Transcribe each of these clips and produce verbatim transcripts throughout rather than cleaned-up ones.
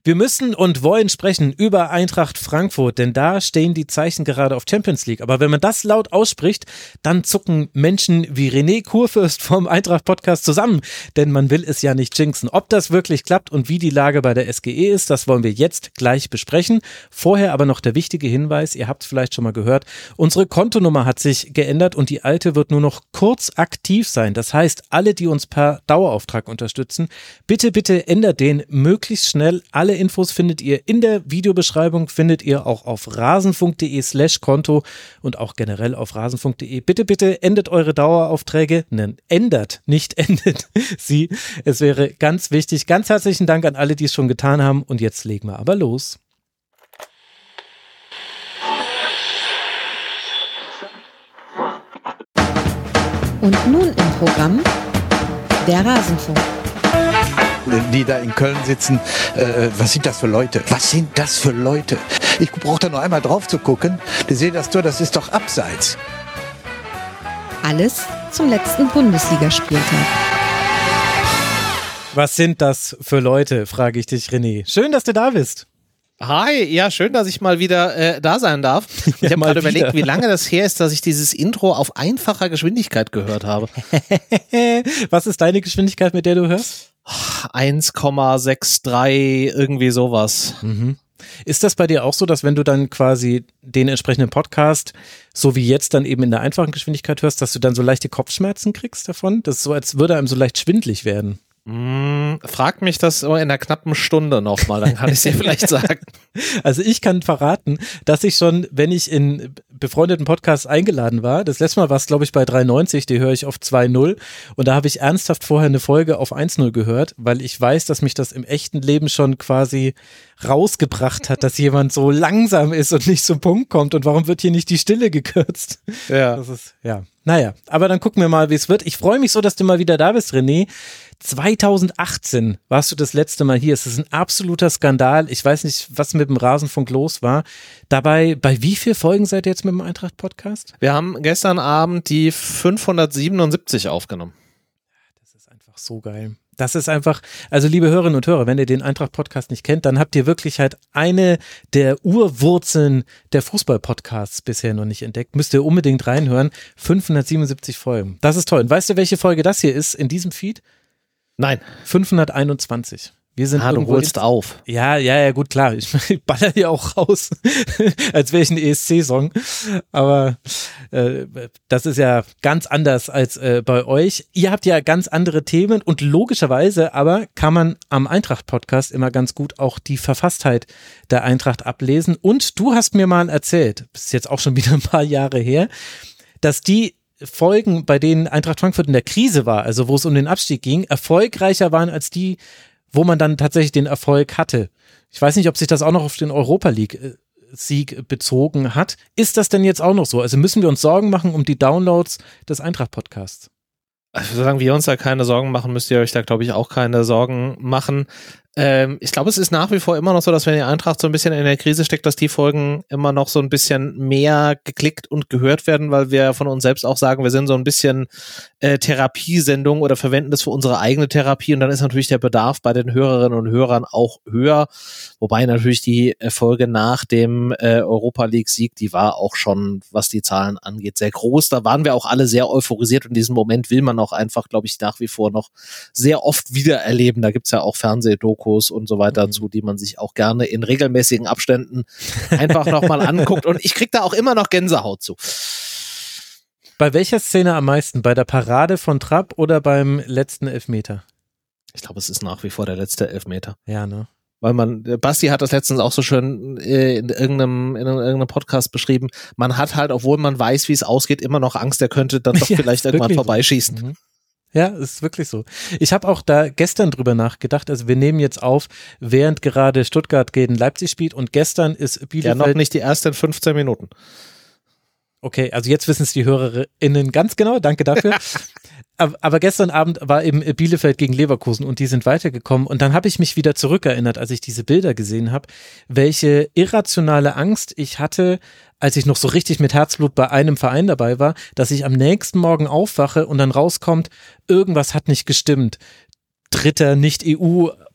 Wir müssen und wollen sprechen über Eintracht Frankfurt, denn da stehen die Zeichen gerade auf Champions League. Aber wenn man das laut ausspricht, dann zucken Menschen wie René Kurfürst vom Eintracht-Podcast zusammen, denn man will es ja nicht jinxen. Ob das wirklich klappt und wie die Lage bei der S G E ist, das wollen wir jetzt gleich besprechen. Vorher aber noch der wichtige Hinweis, ihr habt es vielleicht schon mal gehört, unsere Kontonummer hat sich geändert und die alte wird nur noch kurz aktiv sein. Das heißt, alle, die uns per Dauerauftrag unterstützen, bitte, bitte ändert den möglichst schnell. Alle Infos findet ihr in der Videobeschreibung, findet ihr auch auf rasenfunk.de slash Konto und auch generell auf rasenfunk.de. Bitte, bitte ändert eure Daueraufträge. Nein, ändert, nicht endet sie. Es wäre ganz wichtig. Ganz herzlichen Dank an alle, die es schon getan haben. Und jetzt legen wir aber los. Und nun im Programm der Rasenfunk. Die da in Köln sitzen, äh, was sind das für Leute? Was sind das für Leute? Ich brauche da noch einmal drauf zu gucken. Die sehen das Tor, das ist doch abseits. Alles zum letzten Bundesligaspieltag. Was sind das für Leute, frage ich dich, René. Schön, dass du da bist. Hi, ja, schön, dass ich mal wieder äh, da sein darf. Ich Ja, habe mal gerade überlegt, wieder. wie lange das her ist, dass ich dieses Intro auf einfacher Geschwindigkeit gehört habe. Was ist deine Geschwindigkeit, mit der du hörst? eins Komma dreiundsechzig, irgendwie sowas. Mhm. Ist das bei dir auch so, dass wenn du dann quasi den entsprechenden Podcast, so wie jetzt dann eben in der einfachen Geschwindigkeit hörst, dass du dann so leichte Kopfschmerzen kriegst davon? Das ist so, als würde einem so leicht schwindlig werden. Mm, frag mich das in einer knappen Stunde nochmal, dann kann ich es dir vielleicht sagen. Also ich kann verraten, dass ich schon, wenn ich in befreundeten Podcasts eingeladen war, das letzte Mal war es, glaube ich, bei drei neunzig, die höre ich auf zwei null und da habe ich ernsthaft vorher eine Folge auf eins null gehört, weil ich weiß, dass mich das im echten Leben schon quasi rausgebracht hat, dass jemand so langsam ist und nicht zum Punkt kommt und warum wird hier nicht die Stille gekürzt? Ja. Das ist, ja. Naja, aber dann gucken wir mal, wie es wird. Ich freue mich so, dass du mal wieder da bist, René. zweitausendachtzehn warst du das letzte Mal hier. Es ist ein absoluter Skandal. Ich weiß nicht, was mit dem Rasenfunk los war. Dabei, bei wie vielen Folgen seid ihr jetzt mit dem Eintracht-Podcast? Wir haben gestern Abend die fünfhundertsiebenundsiebzig aufgenommen. Das ist einfach so geil. Das ist einfach, also liebe Hörerinnen und Hörer, wenn ihr den Eintracht-Podcast nicht kennt, dann habt ihr wirklich halt eine der Urwurzeln der Fußball-Podcasts bisher noch nicht entdeckt. Müsst ihr unbedingt reinhören. fünfhundertsiebenundsiebzig Folgen. Das ist toll. Und weißt du, welche Folge das hier ist in diesem Feed? Nein. fünfhunderteinundzwanzig. Wir sind Ah, du irgendwo holst in- auf. Ja, ja, ja, gut, klar. Ich baller hier auch raus, als wäre ich ein E S C-Song. Aber äh, das ist ja ganz anders als äh, bei euch. Ihr habt ja ganz andere Themen und logischerweise aber kann man am Eintracht-Podcast immer ganz gut auch die Verfasstheit der Eintracht ablesen. Und du hast mir mal erzählt, das ist jetzt auch schon wieder ein paar Jahre her, dass die Folgen, bei denen Eintracht Frankfurt in der Krise war, also wo es um den Abstieg ging, erfolgreicher waren als die, wo man dann tatsächlich den Erfolg hatte. Ich weiß nicht, ob sich das auch noch auf den Europa League-Sieg bezogen hat. Ist das denn jetzt auch noch so? Also müssen wir uns Sorgen machen um die Downloads des Eintracht-Podcasts? Also, solange wir uns da keine Sorgen machen, müsst ihr euch da, glaube ich, auch keine Sorgen machen. Ähm, ich glaube, es ist nach wie vor immer noch so, dass wenn die Eintracht so ein bisschen in der Krise steckt, dass die Folgen immer noch so ein bisschen mehr geklickt und gehört werden, weil wir von uns selbst auch sagen, wir sind so ein bisschen äh, Therapiesendung oder verwenden das für unsere eigene Therapie und dann ist natürlich der Bedarf bei den Hörerinnen und Hörern auch höher, wobei natürlich die Folge nach dem äh, Europa League Sieg, die war auch schon, was die Zahlen angeht, sehr groß. Da waren wir auch alle sehr euphorisiert und in diesem Moment will man auch einfach, glaube ich, nach wie vor noch sehr oft wieder erleben. Da gibt's ja auch Fernsehdokus und so weiter dazu, die man sich auch gerne in regelmäßigen Abständen einfach nochmal anguckt und ich krieg da auch immer noch Gänsehaut zu. Bei welcher Szene am meisten? Bei der Parade von Trapp oder beim letzten Elfmeter? Ich glaube, es ist nach wie vor der letzte Elfmeter. Ja, ne? Weil man, Basti hat das letztens auch so schön äh, in irgendeinem, in irgendeinem Podcast beschrieben, man hat halt, obwohl man weiß, wie es ausgeht, immer noch Angst, der könnte dann doch Ja, vielleicht ist irgendwann wirklich so. vorbeischießen. Mhm. Ja, ist wirklich so. Ich habe auch da gestern drüber nachgedacht, also wir nehmen jetzt auf, während gerade Stuttgart gegen Leipzig spielt und gestern ist Bielefeld... Ja, noch nicht die ersten fünfzehn Minuten. Okay, also jetzt wissen es die HörerInnen ganz genau, danke dafür. aber, aber gestern Abend war eben Bielefeld gegen Leverkusen und die sind weitergekommen und dann habe ich mich wieder zurückerinnert, als ich diese Bilder gesehen habe, welche irrationale Angst ich hatte, als ich noch so richtig mit Herzblut bei einem Verein dabei war, dass ich am nächsten Morgen aufwache und dann rauskommt, irgendwas hat nicht gestimmt. Dritter Nicht-E U-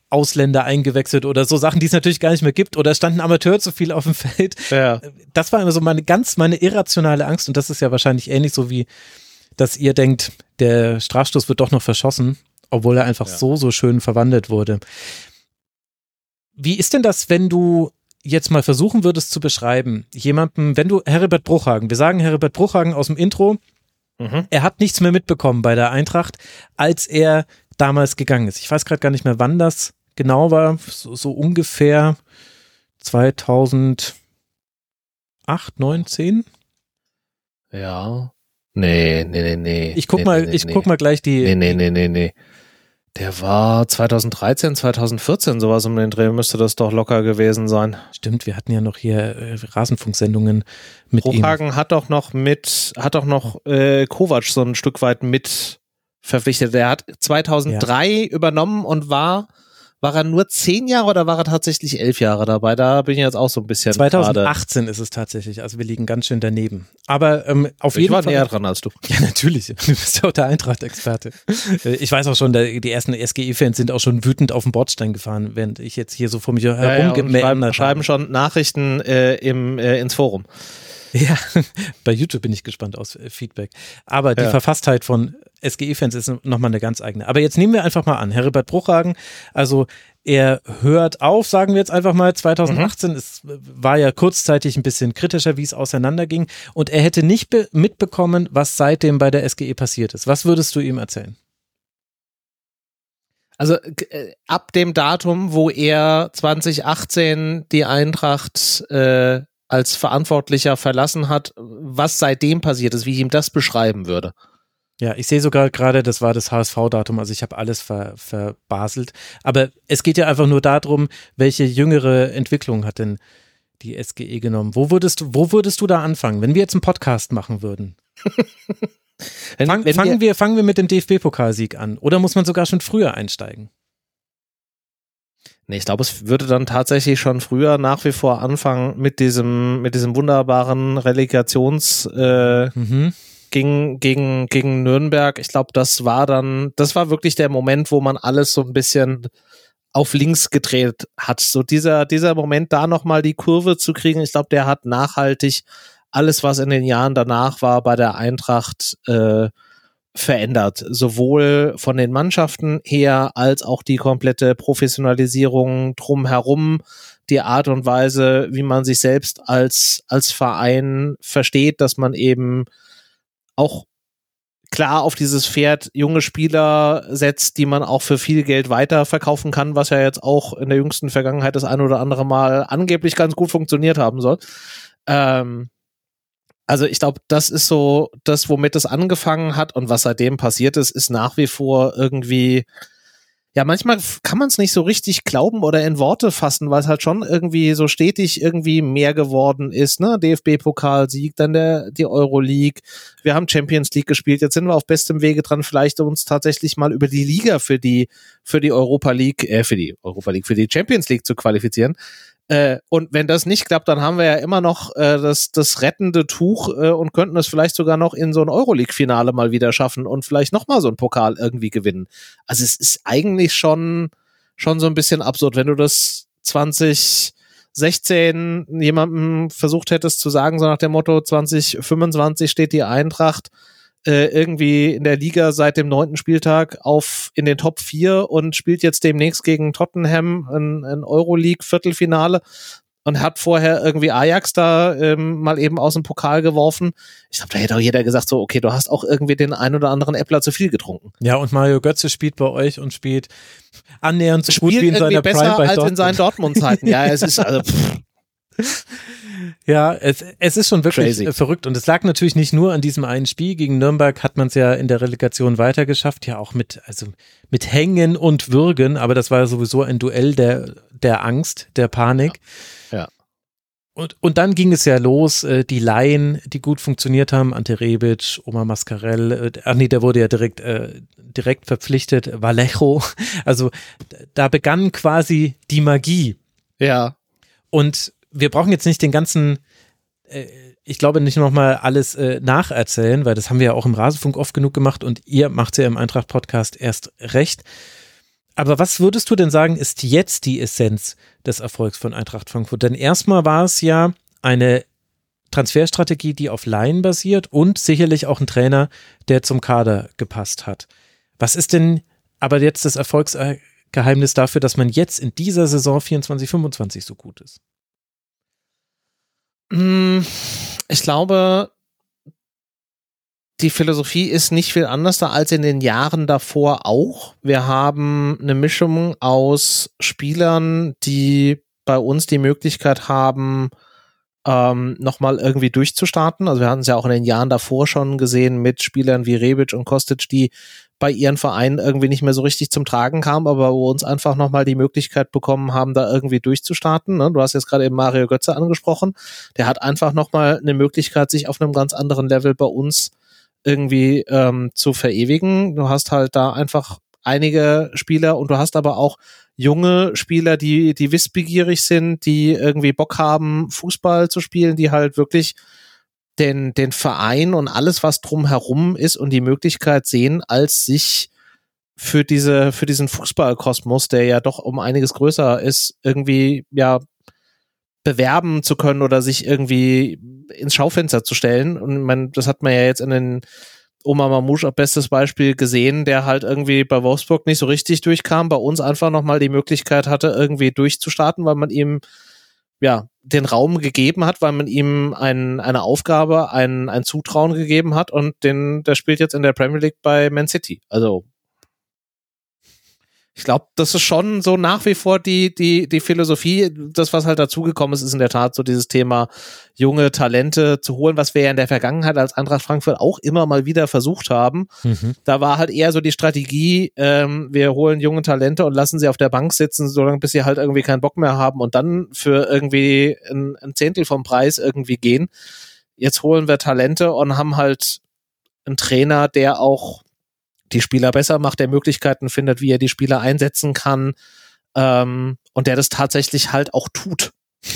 Ausländer eingewechselt oder so Sachen, die es natürlich gar nicht mehr gibt, oder stand ein Amateur zu viel auf dem Feld. Ja. Das war immer so meine ganz, meine irrationale Angst, und das ist ja wahrscheinlich ähnlich so wie, dass ihr denkt, der Strafstoß wird doch noch verschossen, obwohl er einfach ja. so, so schön verwandelt wurde. Wie ist denn das, wenn du jetzt mal versuchen würdest zu beschreiben, jemandem, wenn du Heribert Bruchhagen, wir sagen Heribert Bruchhagen aus dem Intro, mhm. er hat nichts mehr mitbekommen bei der Eintracht, als er damals gegangen ist. Ich weiß gerade gar nicht mehr, wann das genau war, so, so ungefähr zweitausendacht, neun, zehn? Ja. Nee, nee, nee, nee. Ich guck nee, mal, nee, ich nee. guck mal gleich die. Nee, nee, nee, nee, nee. Der war zweitausenddreizehn, zweitausendvierzehn, sowas um den Dreh müsste das doch locker gewesen sein. Stimmt, wir hatten ja noch hier äh, Rasenfunksendungen mit ihm. Bruchhagen hat doch noch mit, hat doch noch äh, Kovac so ein Stück weit mit verpflichtet. Der hat zweitausenddrei ja. übernommen und war, war er nur zehn Jahre oder war er tatsächlich elf Jahre dabei? Da bin ich jetzt auch so ein bisschen zweitausendachtzehn grade. Ist es tatsächlich, also wir liegen ganz schön daneben. Aber ähm, auf ich jeden war Fall. näher dran als du. Ja, natürlich. Du bist ja auch der Eintracht-Experte. Ich weiß auch schon, die ersten S G E-Fans sind auch schon wütend auf den Bordstein gefahren, während ich jetzt hier so vor mich herumgemäht ja, ja, schreiben, schreiben schon Nachrichten äh, im, äh, ins Forum. Ja, bei YouTube bin ich gespannt aus äh, Feedback. Aber die ja. Verfasstheit von S G E-Fans ist nochmal eine ganz eigene. Aber jetzt nehmen wir einfach mal an, Heribert Bruchhagen, also er hört auf, sagen wir jetzt einfach mal, zweitausendachtzehn, mhm. es war ja kurzzeitig ein bisschen kritischer, wie es auseinanderging, und er hätte nicht be- mitbekommen, was seitdem bei der S G E passiert ist. Was würdest du ihm erzählen? Also äh, ab dem Datum, wo er zweitausendachtzehn die Eintracht äh, als Verantwortlicher verlassen hat, was seitdem passiert ist, wie ich ihm das beschreiben würde. Ja, ich sehe sogar gerade, das war das H S V-Datum, also ich habe alles ver, verbaselt. Aber es geht ja einfach nur darum, welche jüngere Entwicklung hat denn die S G E genommen? Wo würdest du, wo würdest du da anfangen, wenn wir jetzt einen Podcast machen würden? wenn, Fang, wenn fangen, wir, wir, fangen wir mit dem D F B-Pokalsieg an, oder muss man sogar schon früher einsteigen? Nee, ich glaube, es würde dann tatsächlich schon früher nach wie vor anfangen mit diesem, mit diesem wunderbaren Relegations äh, mhm. gegen, gegen, gegen Nürnberg. Ich glaube, das war dann, das war wirklich der Moment, wo man alles so ein bisschen auf links gedreht hat. So dieser, dieser Moment, da nochmal die Kurve zu kriegen, ich glaube, der hat nachhaltig alles, was in den Jahren danach war, bei der Eintracht äh, verändert, sowohl von den Mannschaften her als auch die komplette Professionalisierung drumherum, die Art und Weise, wie man sich selbst als, als Verein versteht, dass man eben auch klar auf dieses Pferd junge Spieler setzt, die man auch für viel Geld weiterverkaufen kann, was ja jetzt auch in der jüngsten Vergangenheit das ein oder andere Mal angeblich ganz gut funktioniert haben soll. Ähm, Also ich glaube, das ist so das, womit es angefangen hat, und was seitdem passiert ist, ist nach wie vor irgendwie, ja, manchmal kann man es nicht so richtig glauben oder in Worte fassen, weil es halt schon irgendwie so stetig irgendwie mehr geworden ist, ne? D F B-Pokalsieg, dann der die Euroleague, wir haben Champions League gespielt, jetzt sind wir auf bestem Wege dran, vielleicht uns tatsächlich mal über die Liga für die für die Europa League, äh, für die Europa League, für die Champions League zu qualifizieren. Äh, und wenn das nicht klappt, dann haben wir ja immer noch äh, das, das rettende Tuch äh, und könnten es vielleicht sogar noch in so ein Euroleague-Finale mal wieder schaffen und vielleicht nochmal so einen Pokal irgendwie gewinnen. Also es ist eigentlich schon, schon so ein bisschen absurd, wenn du das zwanzig sechzehn jemandem versucht hättest zu sagen, so nach dem Motto zwanzig fünfundzwanzig steht die Eintracht äh, irgendwie in der Liga seit dem neunten Spieltag auf in den Top vier und spielt jetzt demnächst gegen Tottenham ein, ein Euroleague-Viertelfinale und hat vorher irgendwie Ajax da ähm, mal eben aus dem Pokal geworfen. Ich glaube, da hätte auch jeder gesagt, so, okay, du hast auch irgendwie den ein oder anderen Äppler zu viel getrunken. Ja, und Mario Götze spielt bei euch und spielt annähernd so spielt gut wie in seiner besser Prime bei als Dortmund. in seinen Dortmund-Zeiten. Ja, es ist also pff. Ja, es, es ist schon wirklich Crazy. Verrückt, und es lag natürlich nicht nur an diesem einen Spiel. Gegen Nürnberg hat man es ja in der Relegation weitergeschafft, ja auch mit, also mit Hängen und Würgen, aber das war ja sowieso ein Duell der, der Angst, der Panik. Ja. ja. Und, und dann ging es ja los, äh, die Laien, die gut funktioniert haben, Ante Rebic, Omar Mascarell, äh, ach nee, der wurde ja direkt, äh, direkt verpflichtet, Vallejo, also da begann quasi die Magie. Ja. Und wir brauchen jetzt nicht den ganzen, äh, ich glaube nicht nochmal alles äh, nacherzählen, weil das haben wir ja auch im Rasenfunk oft genug gemacht und ihr macht es ja im Eintracht-Podcast erst recht. Aber was würdest du denn sagen, ist jetzt die Essenz des Erfolgs von Eintracht Frankfurt? Denn erstmal war es ja eine Transferstrategie, die auf Laien basiert und sicherlich auch ein Trainer, der zum Kader gepasst hat. Was ist denn aber jetzt das Erfolgsgeheimnis dafür, dass man jetzt in dieser Saison vierundzwanzig fünfundzwanzig so gut ist? Ich glaube, die Philosophie ist nicht viel anders da als in den Jahren davor auch. Wir haben eine Mischung aus Spielern, die bei uns die Möglichkeit haben, ähm, nochmal irgendwie durchzustarten. Also wir hatten es ja auch in den Jahren davor schon gesehen mit Spielern wie Rebic und Kostic, die bei ihren Vereinen irgendwie nicht mehr so richtig zum Tragen kamen, aber wo uns einfach nochmal die Möglichkeit bekommen haben, da irgendwie durchzustarten. Ne? Du hast jetzt gerade eben Mario Götze angesprochen. Der hat einfach nochmal eine Möglichkeit, sich auf einem ganz anderen Level bei uns irgendwie ähm, zu verewigen. Du hast halt da einfach einige Spieler und du hast aber auch junge Spieler, die die wissbegierig sind, die irgendwie Bock haben, Fußball zu spielen, die halt wirklich den den Verein und alles, was drumherum ist und die Möglichkeit sehen, als sich für diese für diesen Fußballkosmos, der ja doch um einiges größer ist, irgendwie ja bewerben zu können oder sich irgendwie ins Schaufenster zu stellen. Und man, das hat man ja jetzt in den Omar Mamouche auch bestes Beispiel gesehen, der halt irgendwie bei Wolfsburg nicht so richtig durchkam, bei uns einfach nochmal die Möglichkeit hatte, irgendwie durchzustarten, weil man ihm ja den Raum gegeben hat, weil man ihm ein, eine Aufgabe, ein, ein Zutrauen gegeben hat und den, der spielt jetzt in der Premier League bei Man City. Also ich glaube, das ist schon so nach wie vor die, die, die Philosophie. Das, was halt dazugekommen ist, ist in der Tat so dieses Thema, junge Talente zu holen, was wir ja in der Vergangenheit als Eintracht Frankfurt auch immer mal wieder versucht haben. Mhm. Da war halt eher so die Strategie, ähm, wir holen junge Talente und lassen sie auf der Bank sitzen, solange bis sie halt irgendwie keinen Bock mehr haben und dann für irgendwie ein, ein Zehntel vom Preis irgendwie gehen. Jetzt holen wir Talente und haben halt einen Trainer, der auch die Spieler besser macht, der Möglichkeiten findet, wie er die Spieler einsetzen kann, ähm, und der das tatsächlich halt auch tut.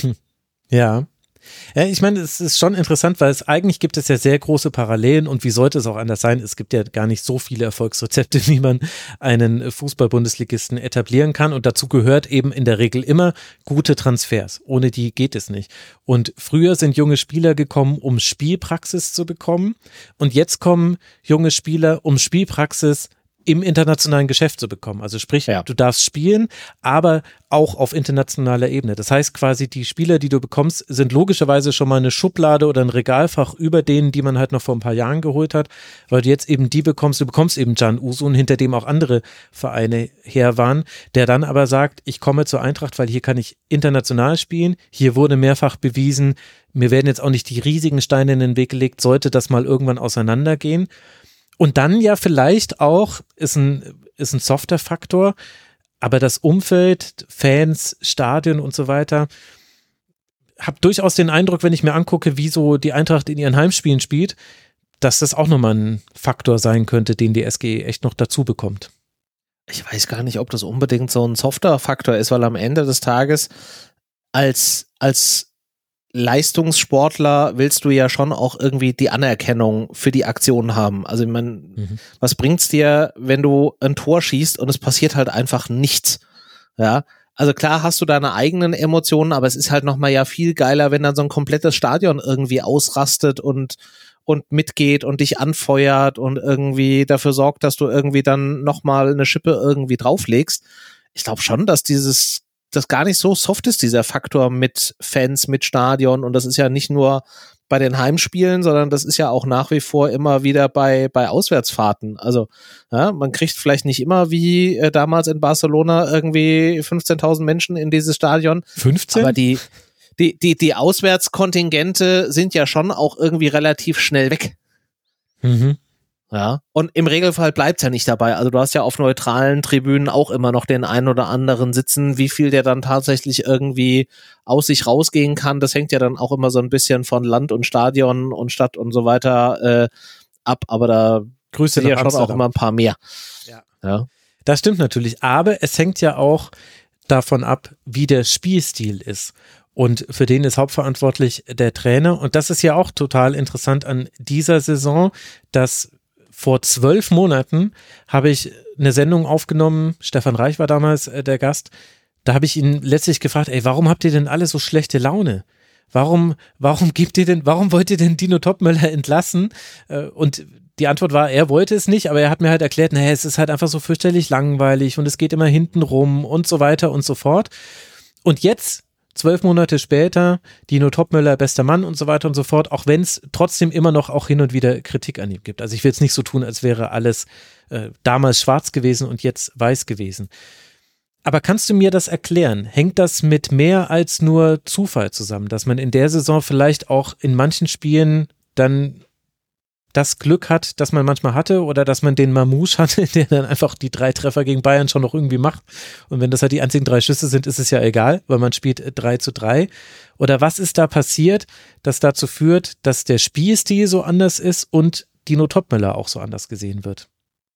Ja. Ja, ich meine, es ist schon interessant, weil es eigentlich gibt es ja sehr große Parallelen und wie sollte es auch anders sein? Es gibt ja gar nicht so viele Erfolgsrezepte, wie man einen Fußball-Bundesligisten etablieren kann und dazu gehört eben in der Regel immer gute Transfers. Ohne die geht es nicht. Und früher sind junge Spieler gekommen, um Spielpraxis zu bekommen und jetzt kommen junge Spieler, um Spielpraxis im internationalen Geschäft zu bekommen. Also sprich, ja. Du darfst spielen, aber auch auf internationaler Ebene. Das heißt quasi, die Spieler, die du bekommst, sind logischerweise schon mal eine Schublade oder ein Regalfach über denen, die man halt noch vor ein paar Jahren geholt hat, weil du jetzt eben die bekommst, du bekommst eben Can Uzun, hinter dem auch andere Vereine her waren, der dann aber sagt, ich komme zur Eintracht, weil hier kann ich international spielen, hier wurde mehrfach bewiesen, mir werden jetzt auch nicht die riesigen Steine in den Weg gelegt, sollte das mal irgendwann auseinandergehen. Und dann ja vielleicht auch, ist ein, ist ein softer Faktor, aber das Umfeld, Fans, Stadion und so weiter, habe durchaus den Eindruck, wenn ich mir angucke, wie so die Eintracht in ihren Heimspielen spielt, dass das auch nochmal ein Faktor sein könnte, den die S G echt noch dazu bekommt. Ich weiß gar nicht, ob das unbedingt so ein softer Faktor ist, weil am Ende des Tages als, als Leistungssportler willst du ja schon auch irgendwie die Anerkennung für die Aktion haben. Also ich meine, mhm. was bringt's dir, wenn du ein Tor schießt und es passiert halt einfach nichts? Ja, also klar hast du deine eigenen Emotionen, aber es ist halt nochmal ja viel geiler, wenn dann so ein komplettes Stadion irgendwie ausrastet und und mitgeht und dich anfeuert und irgendwie dafür sorgt, dass du irgendwie dann nochmal eine Schippe irgendwie drauflegst. Ich glaube schon, dass dieses das gar nicht so soft ist, dieser Faktor mit Fans, mit Stadion, und das ist ja nicht nur bei den Heimspielen, sondern das ist ja auch nach wie vor immer wieder bei bei Auswärtsfahrten. Also ja, man kriegt vielleicht nicht immer wie äh, damals in Barcelona irgendwie fünfzehntausend Menschen in dieses Stadion. fünfzehn? Aber die die die die Auswärtskontingente sind ja schon auch irgendwie relativ schnell weg. Mhm. Ja, und im Regelfall bleibt's ja nicht dabei. Also du hast ja auf neutralen Tribünen auch immer noch den einen oder anderen sitzen. Wie viel der dann tatsächlich irgendwie aus sich rausgehen kann, das hängt ja dann auch immer so ein bisschen von Land und Stadion und Stadt und so weiter äh, ab. Aber da Grüße sind ja schon auch immer ein paar mehr. Ja. Ja, das stimmt natürlich. Aber es hängt ja auch davon ab, wie der Spielstil ist. Und für den ist hauptverantwortlich der Trainer. Und das ist ja auch total interessant an dieser Saison, dass vor zwölf Monaten habe ich eine Sendung aufgenommen, Stefan Reich war damals äh, der Gast, da habe ich ihn letztlich gefragt, ey, warum habt ihr denn alle so schlechte Laune? Warum, warum gibt ihr denn, warum wollt ihr denn Dino Topmöller entlassen? Äh, und die Antwort war, er wollte es nicht, aber er hat mir halt erklärt, naja, es ist halt einfach so fürchterlich langweilig und es geht immer hinten rum und so weiter und so fort. Und jetzt, zwölf Monate später, Dino Topmöller, bester Mann und so weiter und so fort, auch wenn es trotzdem immer noch auch hin und wieder Kritik an ihm gibt. Also ich will es nicht so tun, als wäre alles äh, damals schwarz gewesen und jetzt weiß gewesen. Aber kannst du mir das erklären? Hängt das mit mehr als nur Zufall zusammen, dass man in der Saison vielleicht auch in manchen Spielen dann das Glück hat, das man manchmal hatte oder dass man den Mamouche hatte, der dann einfach die drei Treffer gegen Bayern schon noch irgendwie macht. Und wenn das halt die einzigen drei Schüsse sind, ist es ja egal, weil man spielt drei zu drei. Oder was ist da passiert, das dazu führt, dass der Spielstil so anders ist und Dino Topmöller auch so anders gesehen wird?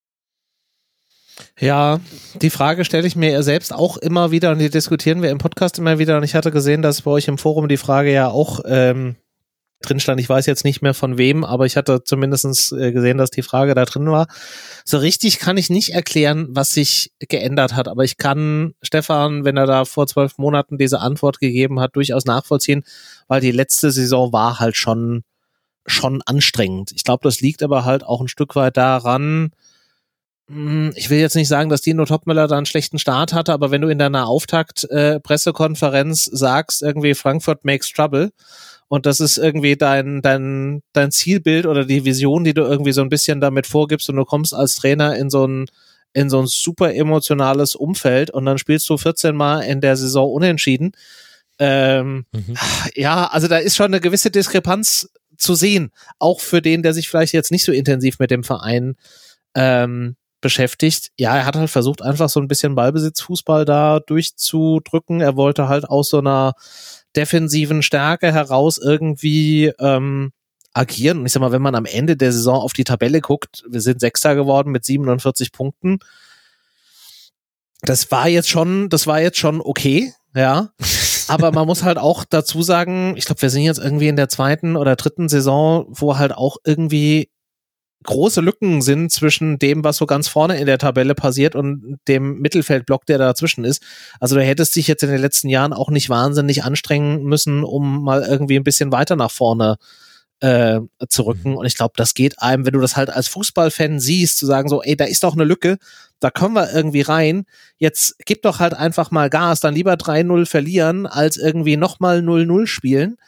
Ja, die Frage stelle ich mir selbst auch immer wieder und die diskutieren wir im Podcast immer wieder. Und ich hatte gesehen, dass bei euch im Forum die Frage ja auch ähm, drin stand. Ich weiß jetzt nicht mehr von wem, aber ich hatte zumindest gesehen, dass die Frage da drin war. So richtig kann ich nicht erklären, was sich geändert hat, aber ich kann Stefan, wenn er da vor zwölf Monaten diese Antwort gegeben hat, durchaus nachvollziehen, weil die letzte Saison war halt schon, schon anstrengend. Ich glaube, das liegt aber halt auch ein Stück weit daran, ich will jetzt nicht sagen, dass Dino Topmöller da einen schlechten Start hatte, aber wenn du in deiner Auftakt-Pressekonferenz äh, sagst, irgendwie Frankfurt makes trouble, und das ist irgendwie dein, dein, dein Zielbild oder die Vision, die du irgendwie so ein bisschen damit vorgibst und du kommst als Trainer in so ein, in so ein super emotionales Umfeld und dann spielst du vierzehn Mal in der Saison unentschieden. Ähm, mhm. Ja, also da ist schon eine gewisse Diskrepanz zu sehen, auch für den, der sich vielleicht jetzt nicht so intensiv mit dem Verein ähm, beschäftigt. Ja, er hat halt versucht, einfach so ein bisschen Ballbesitzfußball da durchzudrücken. Er wollte halt aus so einer defensiven Stärke heraus irgendwie ähm, agieren. Und ich sag mal, wenn man am Ende der Saison auf die Tabelle guckt, wir sind Sechster geworden mit siebenundvierzig Punkten. Das war jetzt schon, das war jetzt schon okay, ja. Aber man muss halt auch dazu sagen, ich glaube, wir sind jetzt irgendwie in der zweiten oder dritten Saison, wo halt auch irgendwie große Lücken sind zwischen dem, was so ganz vorne in der Tabelle passiert und dem Mittelfeldblock, der dazwischen ist. Also du hättest dich jetzt in den letzten Jahren auch nicht wahnsinnig anstrengen müssen, um mal irgendwie ein bisschen weiter nach vorne äh, zu rücken. Und ich glaube, das geht einem, wenn du das halt als Fußballfan siehst, zu sagen so, ey, da ist doch eine Lücke, da kommen wir irgendwie rein, jetzt gib doch halt einfach mal Gas, dann lieber drei null verlieren, als irgendwie nochmal null null spielen.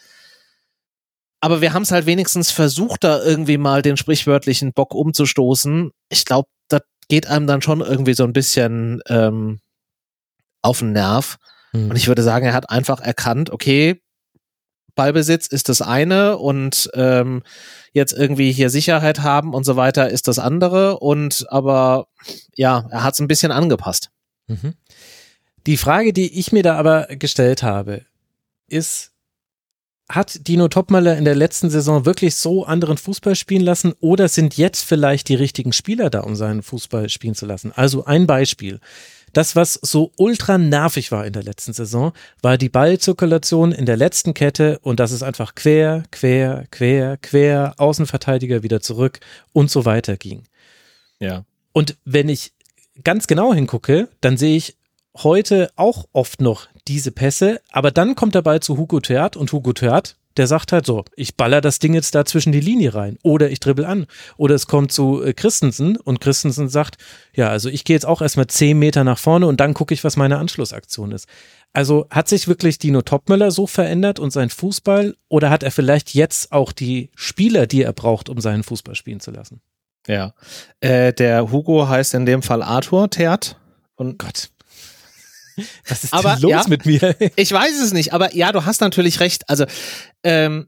Aber wir haben es halt wenigstens versucht, da irgendwie mal den sprichwörtlichen Bock umzustoßen. Ich glaube, das geht einem dann schon irgendwie so ein bisschen ähm, auf den Nerv. Mhm. Und ich würde sagen, er hat einfach erkannt, okay, Ballbesitz ist das eine und ähm, jetzt irgendwie hier Sicherheit haben und so weiter ist das andere. Und aber ja, er hat es ein bisschen angepasst. Mhm. Die Frage, die ich mir da aber gestellt habe, ist, hat Dino Topmöller in der letzten Saison wirklich so anderen Fußball spielen lassen oder sind jetzt vielleicht die richtigen Spieler da, um seinen Fußball spielen zu lassen? Also ein Beispiel. Das, was so ultra nervig war in der letzten Saison, war die Ballzirkulation in der letzten Kette und dass es einfach quer, quer, quer, quer, Außenverteidiger wieder zurück und so weiter ging. Ja. Und wenn ich ganz genau hingucke, dann sehe ich heute auch oft noch diese Pässe, aber dann kommt der Ball zu Hugo Theat und Hugo Theat, der sagt halt so, ich baller das Ding jetzt da zwischen die Linie rein oder ich dribbel an. Oder es kommt zu äh, Christensen und Christensen sagt, ja, also ich gehe jetzt auch erstmal zehn Meter nach vorne und dann gucke ich, was meine Anschlussaktion ist. Also hat sich wirklich Dino Topmöller so verändert und sein Fußball oder hat er vielleicht jetzt auch die Spieler, die er braucht, um seinen Fußball spielen zu lassen? Ja, äh, der Hugo heißt in dem Fall Arthur Theat. Und Gott. Was ist aber, denn los ja, mit mir? Ich weiß es nicht, aber ja, du hast natürlich recht. Also ähm,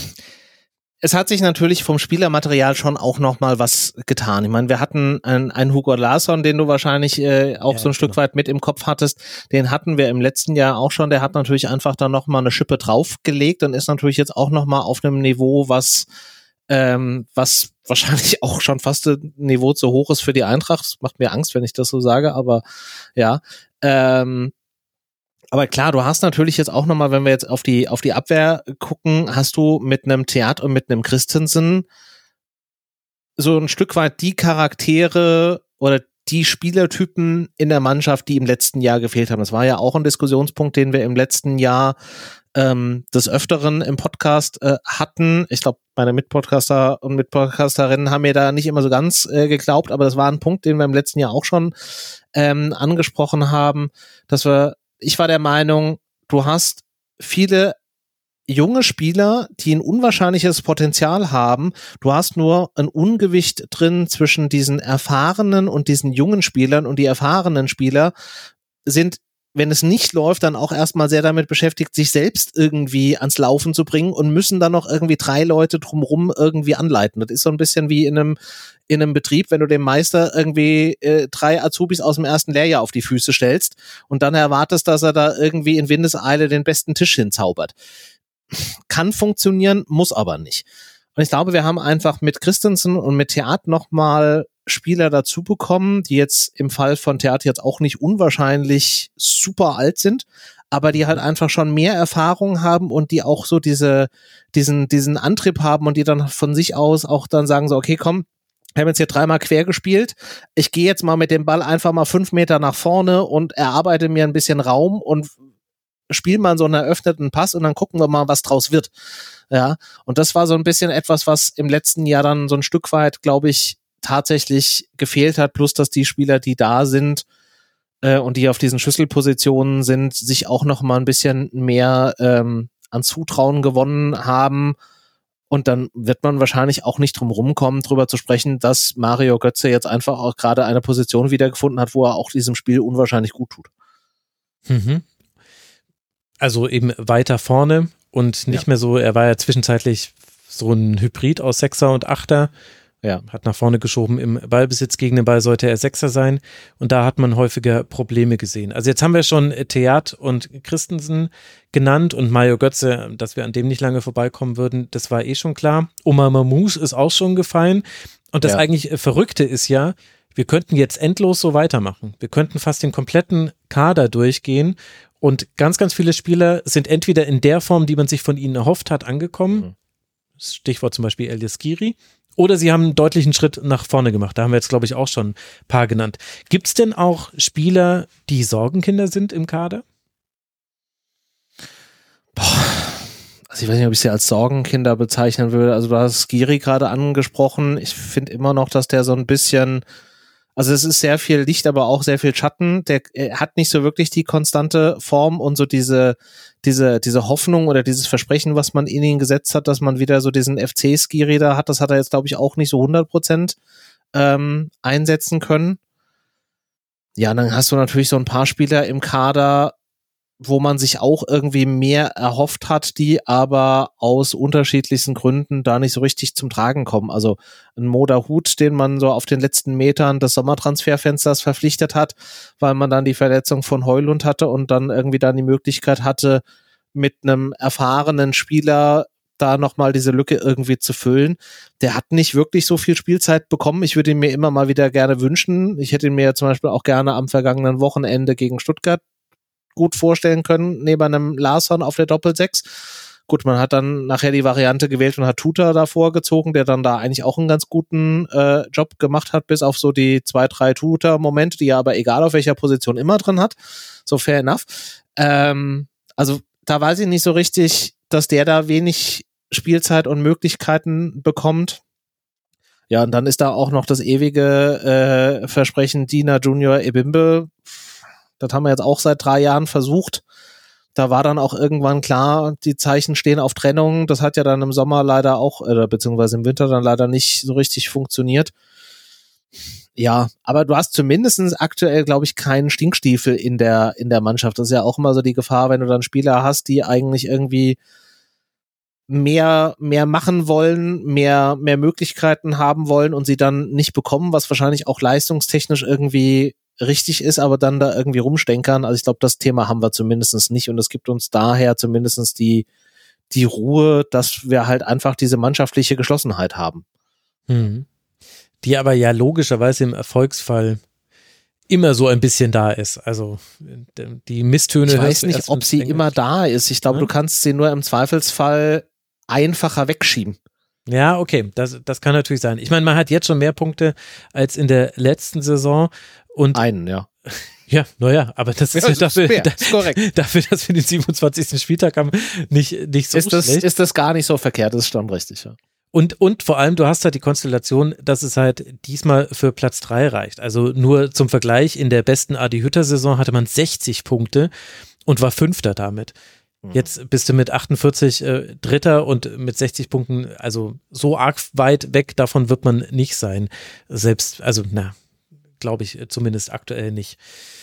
es hat sich natürlich vom Spielermaterial schon auch nochmal was getan. Ich meine, wir hatten einen, einen Hugo Larsson, den du wahrscheinlich äh, auch ja, so ein genau. Stück weit mit im Kopf hattest. Den hatten wir im letzten Jahr auch schon. Der hat natürlich einfach dann nochmal eine Schippe draufgelegt und ist natürlich jetzt auch nochmal auf einem Niveau, was ähm, was wahrscheinlich auch schon fast ein Niveau zu hoch ist für die Eintracht. Das macht mir Angst, wenn ich das so sage, aber ja. Ähm, aber klar, du hast natürlich jetzt auch nochmal, wenn wir jetzt auf die auf die Abwehr gucken, hast du mit einem Theat und mit einem Christensen so ein Stück weit die Charaktere oder die Spielertypen in der Mannschaft, die im letzten Jahr gefehlt haben. Das war ja auch ein Diskussionspunkt, den wir im letzten Jahr ähm, des Öfteren im Podcast äh, hatten. Ich glaube, meine Mitpodcaster und Mitpodcasterinnen haben mir da nicht immer so ganz äh, geglaubt, aber das war ein Punkt, den wir im letzten Jahr auch schon ähm, angesprochen haben, dass wir, ich war der Meinung, du hast viele junge Spieler, die ein unwahrscheinliches Potenzial haben. Du hast nur ein Ungewicht drin zwischen diesen erfahrenen und diesen jungen Spielern, und die erfahrenen Spieler sind, wenn es nicht läuft, dann auch erstmal sehr damit beschäftigt, sich selbst irgendwie ans Laufen zu bringen und müssen dann noch irgendwie drei Leute drumherum irgendwie anleiten. Das ist so ein bisschen wie in einem in einem Betrieb, wenn du dem Meister irgendwie äh, drei Azubis aus dem ersten Lehrjahr auf die Füße stellst und dann erwartest, dass er da irgendwie in Windeseile den besten Tisch hinzaubert. Kann funktionieren, muss aber nicht. Und ich glaube, wir haben einfach mit Christensen und mit Theat nochmal Spieler dazu bekommen, die jetzt im Fall von Theat jetzt auch nicht unwahrscheinlich super alt sind, aber die halt einfach schon mehr Erfahrung haben und die auch so diese, diesen, diesen Antrieb haben und die dann von sich aus auch dann sagen so, okay, komm, wir haben jetzt hier dreimal quer gespielt, ich gehe jetzt mal mit dem Ball einfach mal fünf Meter nach vorne und erarbeite mir ein bisschen Raum und spiel mal so einen eröffneten Pass und dann gucken wir mal, was draus wird. Ja, und das war so ein bisschen etwas, was im letzten Jahr dann so ein Stück weit, glaube ich, tatsächlich gefehlt hat, plus dass die Spieler, die da sind äh, und die auf diesen Schlüsselpositionen sind, sich auch noch mal ein bisschen mehr ähm, an Zutrauen gewonnen haben. Und dann wird man wahrscheinlich auch nicht drum rumkommen, drüber zu sprechen, dass Mario Götze jetzt einfach auch gerade eine Position wiedergefunden hat, wo er auch diesem Spiel unwahrscheinlich gut tut. Mhm. Also eben weiter vorne und nicht ja. mehr so, er war ja zwischenzeitlich so ein Hybrid aus Sechser und Achter, ja. hat nach vorne geschoben, im Ballbesitz gegen den Ball sollte er Sechser sein und da hat man häufiger Probleme gesehen. Also jetzt haben wir schon Theat und Christensen genannt und Mario Götze, dass wir an dem nicht lange vorbeikommen würden, das war eh schon klar. Omar Mamouche ist auch schon gefallen und das ja. eigentlich Verrückte ist ja, wir könnten jetzt endlos so weitermachen. Wir könnten fast den kompletten Kader durchgehen. Und ganz, ganz viele Spieler sind entweder in der Form, die man sich von ihnen erhofft hat, angekommen. Mhm. Stichwort zum Beispiel Elias Skiri. Oder sie haben einen deutlichen Schritt nach vorne gemacht. Da haben wir jetzt, glaube ich, auch schon ein paar genannt. Gibt es denn auch Spieler, die Sorgenkinder sind im Kader? Boah. Also ich weiß nicht, ob ich sie als Sorgenkinder bezeichnen würde. Also du hast Skiri gerade angesprochen. Ich finde immer noch, dass der so ein bisschen... Also es ist sehr viel Licht, aber auch sehr viel Schatten. Der er hat nicht so wirklich die konstante Form und so diese diese diese Hoffnung oder dieses Versprechen, was man in ihn gesetzt hat, dass man wieder so diesen F C-Skiri da hat. Das hat er jetzt, glaube ich, auch nicht so hundert Prozent ähm, einsetzen können. Ja, dann hast du natürlich so ein paar Spieler im Kader, wo man sich auch irgendwie mehr erhofft hat, die aber aus unterschiedlichsten Gründen da nicht so richtig zum Tragen kommen. Also ein Mo Dahoud, den man so auf den letzten Metern des Sommertransferfensters verpflichtet hat, weil man dann die Verletzung von Højlund hatte und dann irgendwie dann die Möglichkeit hatte, mit einem erfahrenen Spieler da nochmal diese Lücke irgendwie zu füllen. Der hat nicht wirklich so viel Spielzeit bekommen. Ich würde ihn mir immer mal wieder gerne wünschen. Ich hätte ihn mir zum Beispiel auch gerne am vergangenen Wochenende gegen Stuttgart gut vorstellen können, neben einem Larsson auf der Doppelsechs. Gut, man hat dann nachher die Variante gewählt und hat Tuta davor gezogen, der dann da eigentlich auch einen ganz guten äh, Job gemacht hat, bis auf so die zwei, drei Tuta-Momente, die er aber egal auf welcher Position immer drin hat. So fair enough. Ähm, also da weiß ich nicht so richtig, dass der da wenig Spielzeit und Möglichkeiten bekommt. Ja, und dann ist da auch noch das ewige äh, Versprechen Dina Junior Ebimbe. Das haben wir jetzt auch seit drei Jahren versucht. Da war dann auch irgendwann klar, die Zeichen stehen auf Trennung. Das hat ja dann im Sommer leider auch, oder beziehungsweise im Winter dann leider nicht so richtig funktioniert. Ja, aber du hast zumindest aktuell, glaube ich, keinen Stinkstiefel in der, in der Mannschaft. Das ist ja auch immer so die Gefahr, wenn du dann Spieler hast, die eigentlich irgendwie mehr, mehr machen wollen, mehr, mehr Möglichkeiten haben wollen und sie dann nicht bekommen, was wahrscheinlich auch leistungstechnisch irgendwie richtig ist, aber dann da irgendwie rumstenkern. Also ich glaube, das Thema haben wir zumindest nicht und es gibt uns daher zumindest die, die Ruhe, dass wir halt einfach diese mannschaftliche Geschlossenheit haben. Mhm. Die aber ja logischerweise im Erfolgsfall immer so ein bisschen da ist. Also die Misstöne. Ich weiß nicht, ob sie immer da ist. Ich glaube, ja. Du kannst sie nur im Zweifelsfall einfacher wegschieben. Ja, okay, das, das kann natürlich sein. Ich meine, man hat jetzt schon mehr Punkte als in der letzten Saison. Und einen, ja. Ja, naja, aber das ist ja, ja dafür, fair, das ist korrekt. dafür, dass wir den siebenundzwanzigsten Spieltag haben, nicht, nicht so ist das, schlecht. Ist das gar nicht so verkehrt, das ist schon richtig, ja. Und, und vor allem, du hast halt die Konstellation, dass es halt diesmal für Platz drei reicht. Also nur zum Vergleich, in der besten Adi-Hütter-Saison hatte man sechzig Punkte und war Fünfter damit. Jetzt bist du mit achtundvierzig äh, Dritter und mit sechzig Punkten, also so arg weit weg davon wird man nicht sein. Selbst, also na, glaube ich zumindest aktuell nicht.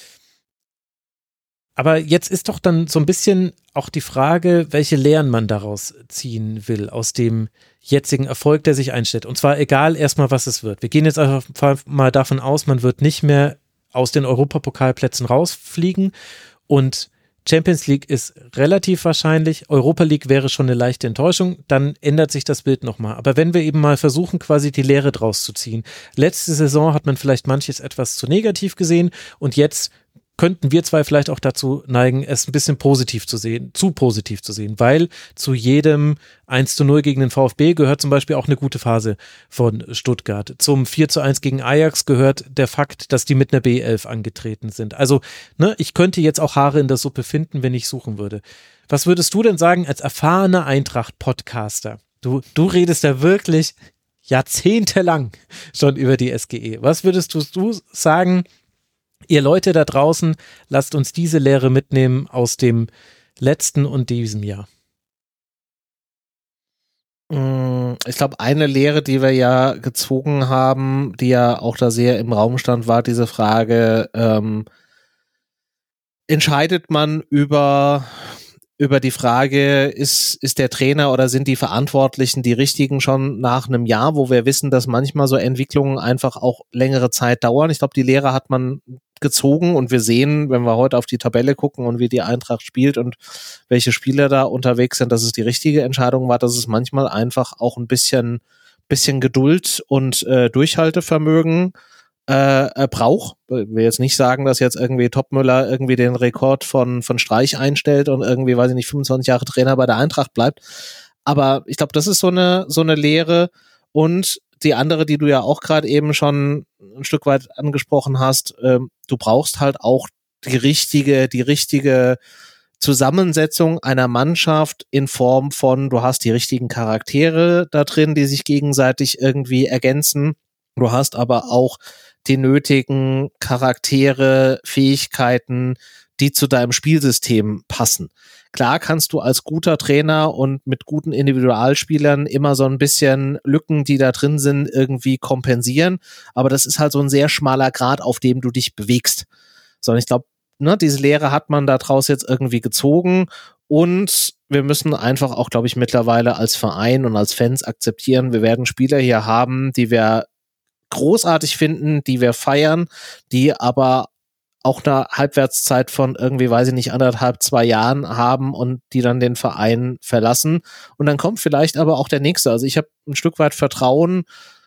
Aber jetzt ist doch dann so ein bisschen auch die Frage, welche Lehren man daraus ziehen will, aus dem jetzigen Erfolg, der sich einstellt. Und zwar egal erstmal, was es wird. Wir gehen jetzt einfach mal davon aus, man wird nicht mehr aus den Europapokalplätzen rausfliegen und Champions League ist relativ wahrscheinlich, Europa League wäre schon eine leichte Enttäuschung, dann ändert sich das Bild nochmal. Aber wenn wir eben mal versuchen, quasi die Lehre draus zu ziehen. Letzte Saison hat man vielleicht manches etwas zu negativ gesehen und jetzt könnten wir zwei vielleicht auch dazu neigen, es ein bisschen positiv zu sehen, zu positiv zu sehen, weil zu jedem eins zu null gegen den VfB gehört zum Beispiel auch eine gute Phase von Stuttgart. Zum vier zu eins gegen Ajax gehört der Fakt, dass die mit einer B elf angetreten sind. Also, ne, ich könnte jetzt auch Haare in der Suppe finden, wenn ich suchen würde. Was würdest du denn sagen als erfahrener Eintracht-Podcaster? Du, du redest ja wirklich jahrzehntelang schon über die S G E. Was würdest du, du sagen, ihr Leute da draußen, lasst uns diese Lehre mitnehmen aus dem letzten und diesem Jahr? Ich glaube, eine Lehre, die wir ja gezogen haben, die ja auch da sehr im Raum stand, war diese Frage, ähm, entscheidet man über, über die Frage, ist, ist der Trainer oder sind die Verantwortlichen die richtigen schon nach einem Jahr, wo wir wissen, dass manchmal so Entwicklungen einfach auch längere Zeit dauern. Ich glaube, die Lehre hat man gezogen und wir sehen, wenn wir heute auf die Tabelle gucken und wie die Eintracht spielt und welche Spieler da unterwegs sind, dass es die richtige Entscheidung war, dass es manchmal einfach auch ein bisschen, bisschen Geduld und äh, Durchhaltevermögen äh, braucht. Ich will jetzt nicht sagen, dass jetzt irgendwie Topmüller irgendwie den Rekord von, von Streich einstellt und irgendwie, weiß ich nicht, fünfundzwanzig Jahre Trainer bei der Eintracht bleibt. Aber ich glaube, das ist so eine, so eine Lehre. Und die andere, die du ja auch gerade eben schon ein Stück weit angesprochen hast, ähm, du brauchst halt auch die richtige, die richtige Zusammensetzung einer Mannschaft in Form von, du hast die richtigen Charaktere da drin, die sich gegenseitig irgendwie ergänzen. Du hast aber auch die nötigen Charaktere, Fähigkeiten, die zu deinem Spielsystem passen. Klar kannst du als guter Trainer und mit guten Individualspielern immer so ein bisschen Lücken, die da drin sind, irgendwie kompensieren, aber das ist halt so ein sehr schmaler Grat, auf dem du dich bewegst. Sondern ich glaube, ne, diese Lehre hat man da draus jetzt irgendwie gezogen und wir müssen einfach auch, glaube ich, mittlerweile als Verein und als Fans akzeptieren, wir werden Spieler hier haben, die wir großartig finden, die wir feiern, die aber auch eine Halbwertszeit von irgendwie, weiß ich nicht, anderthalb, zwei Jahren haben und die dann den Verein verlassen. Und dann kommt vielleicht aber auch der Nächste. Also ich habe ein Stück weit Vertrauen,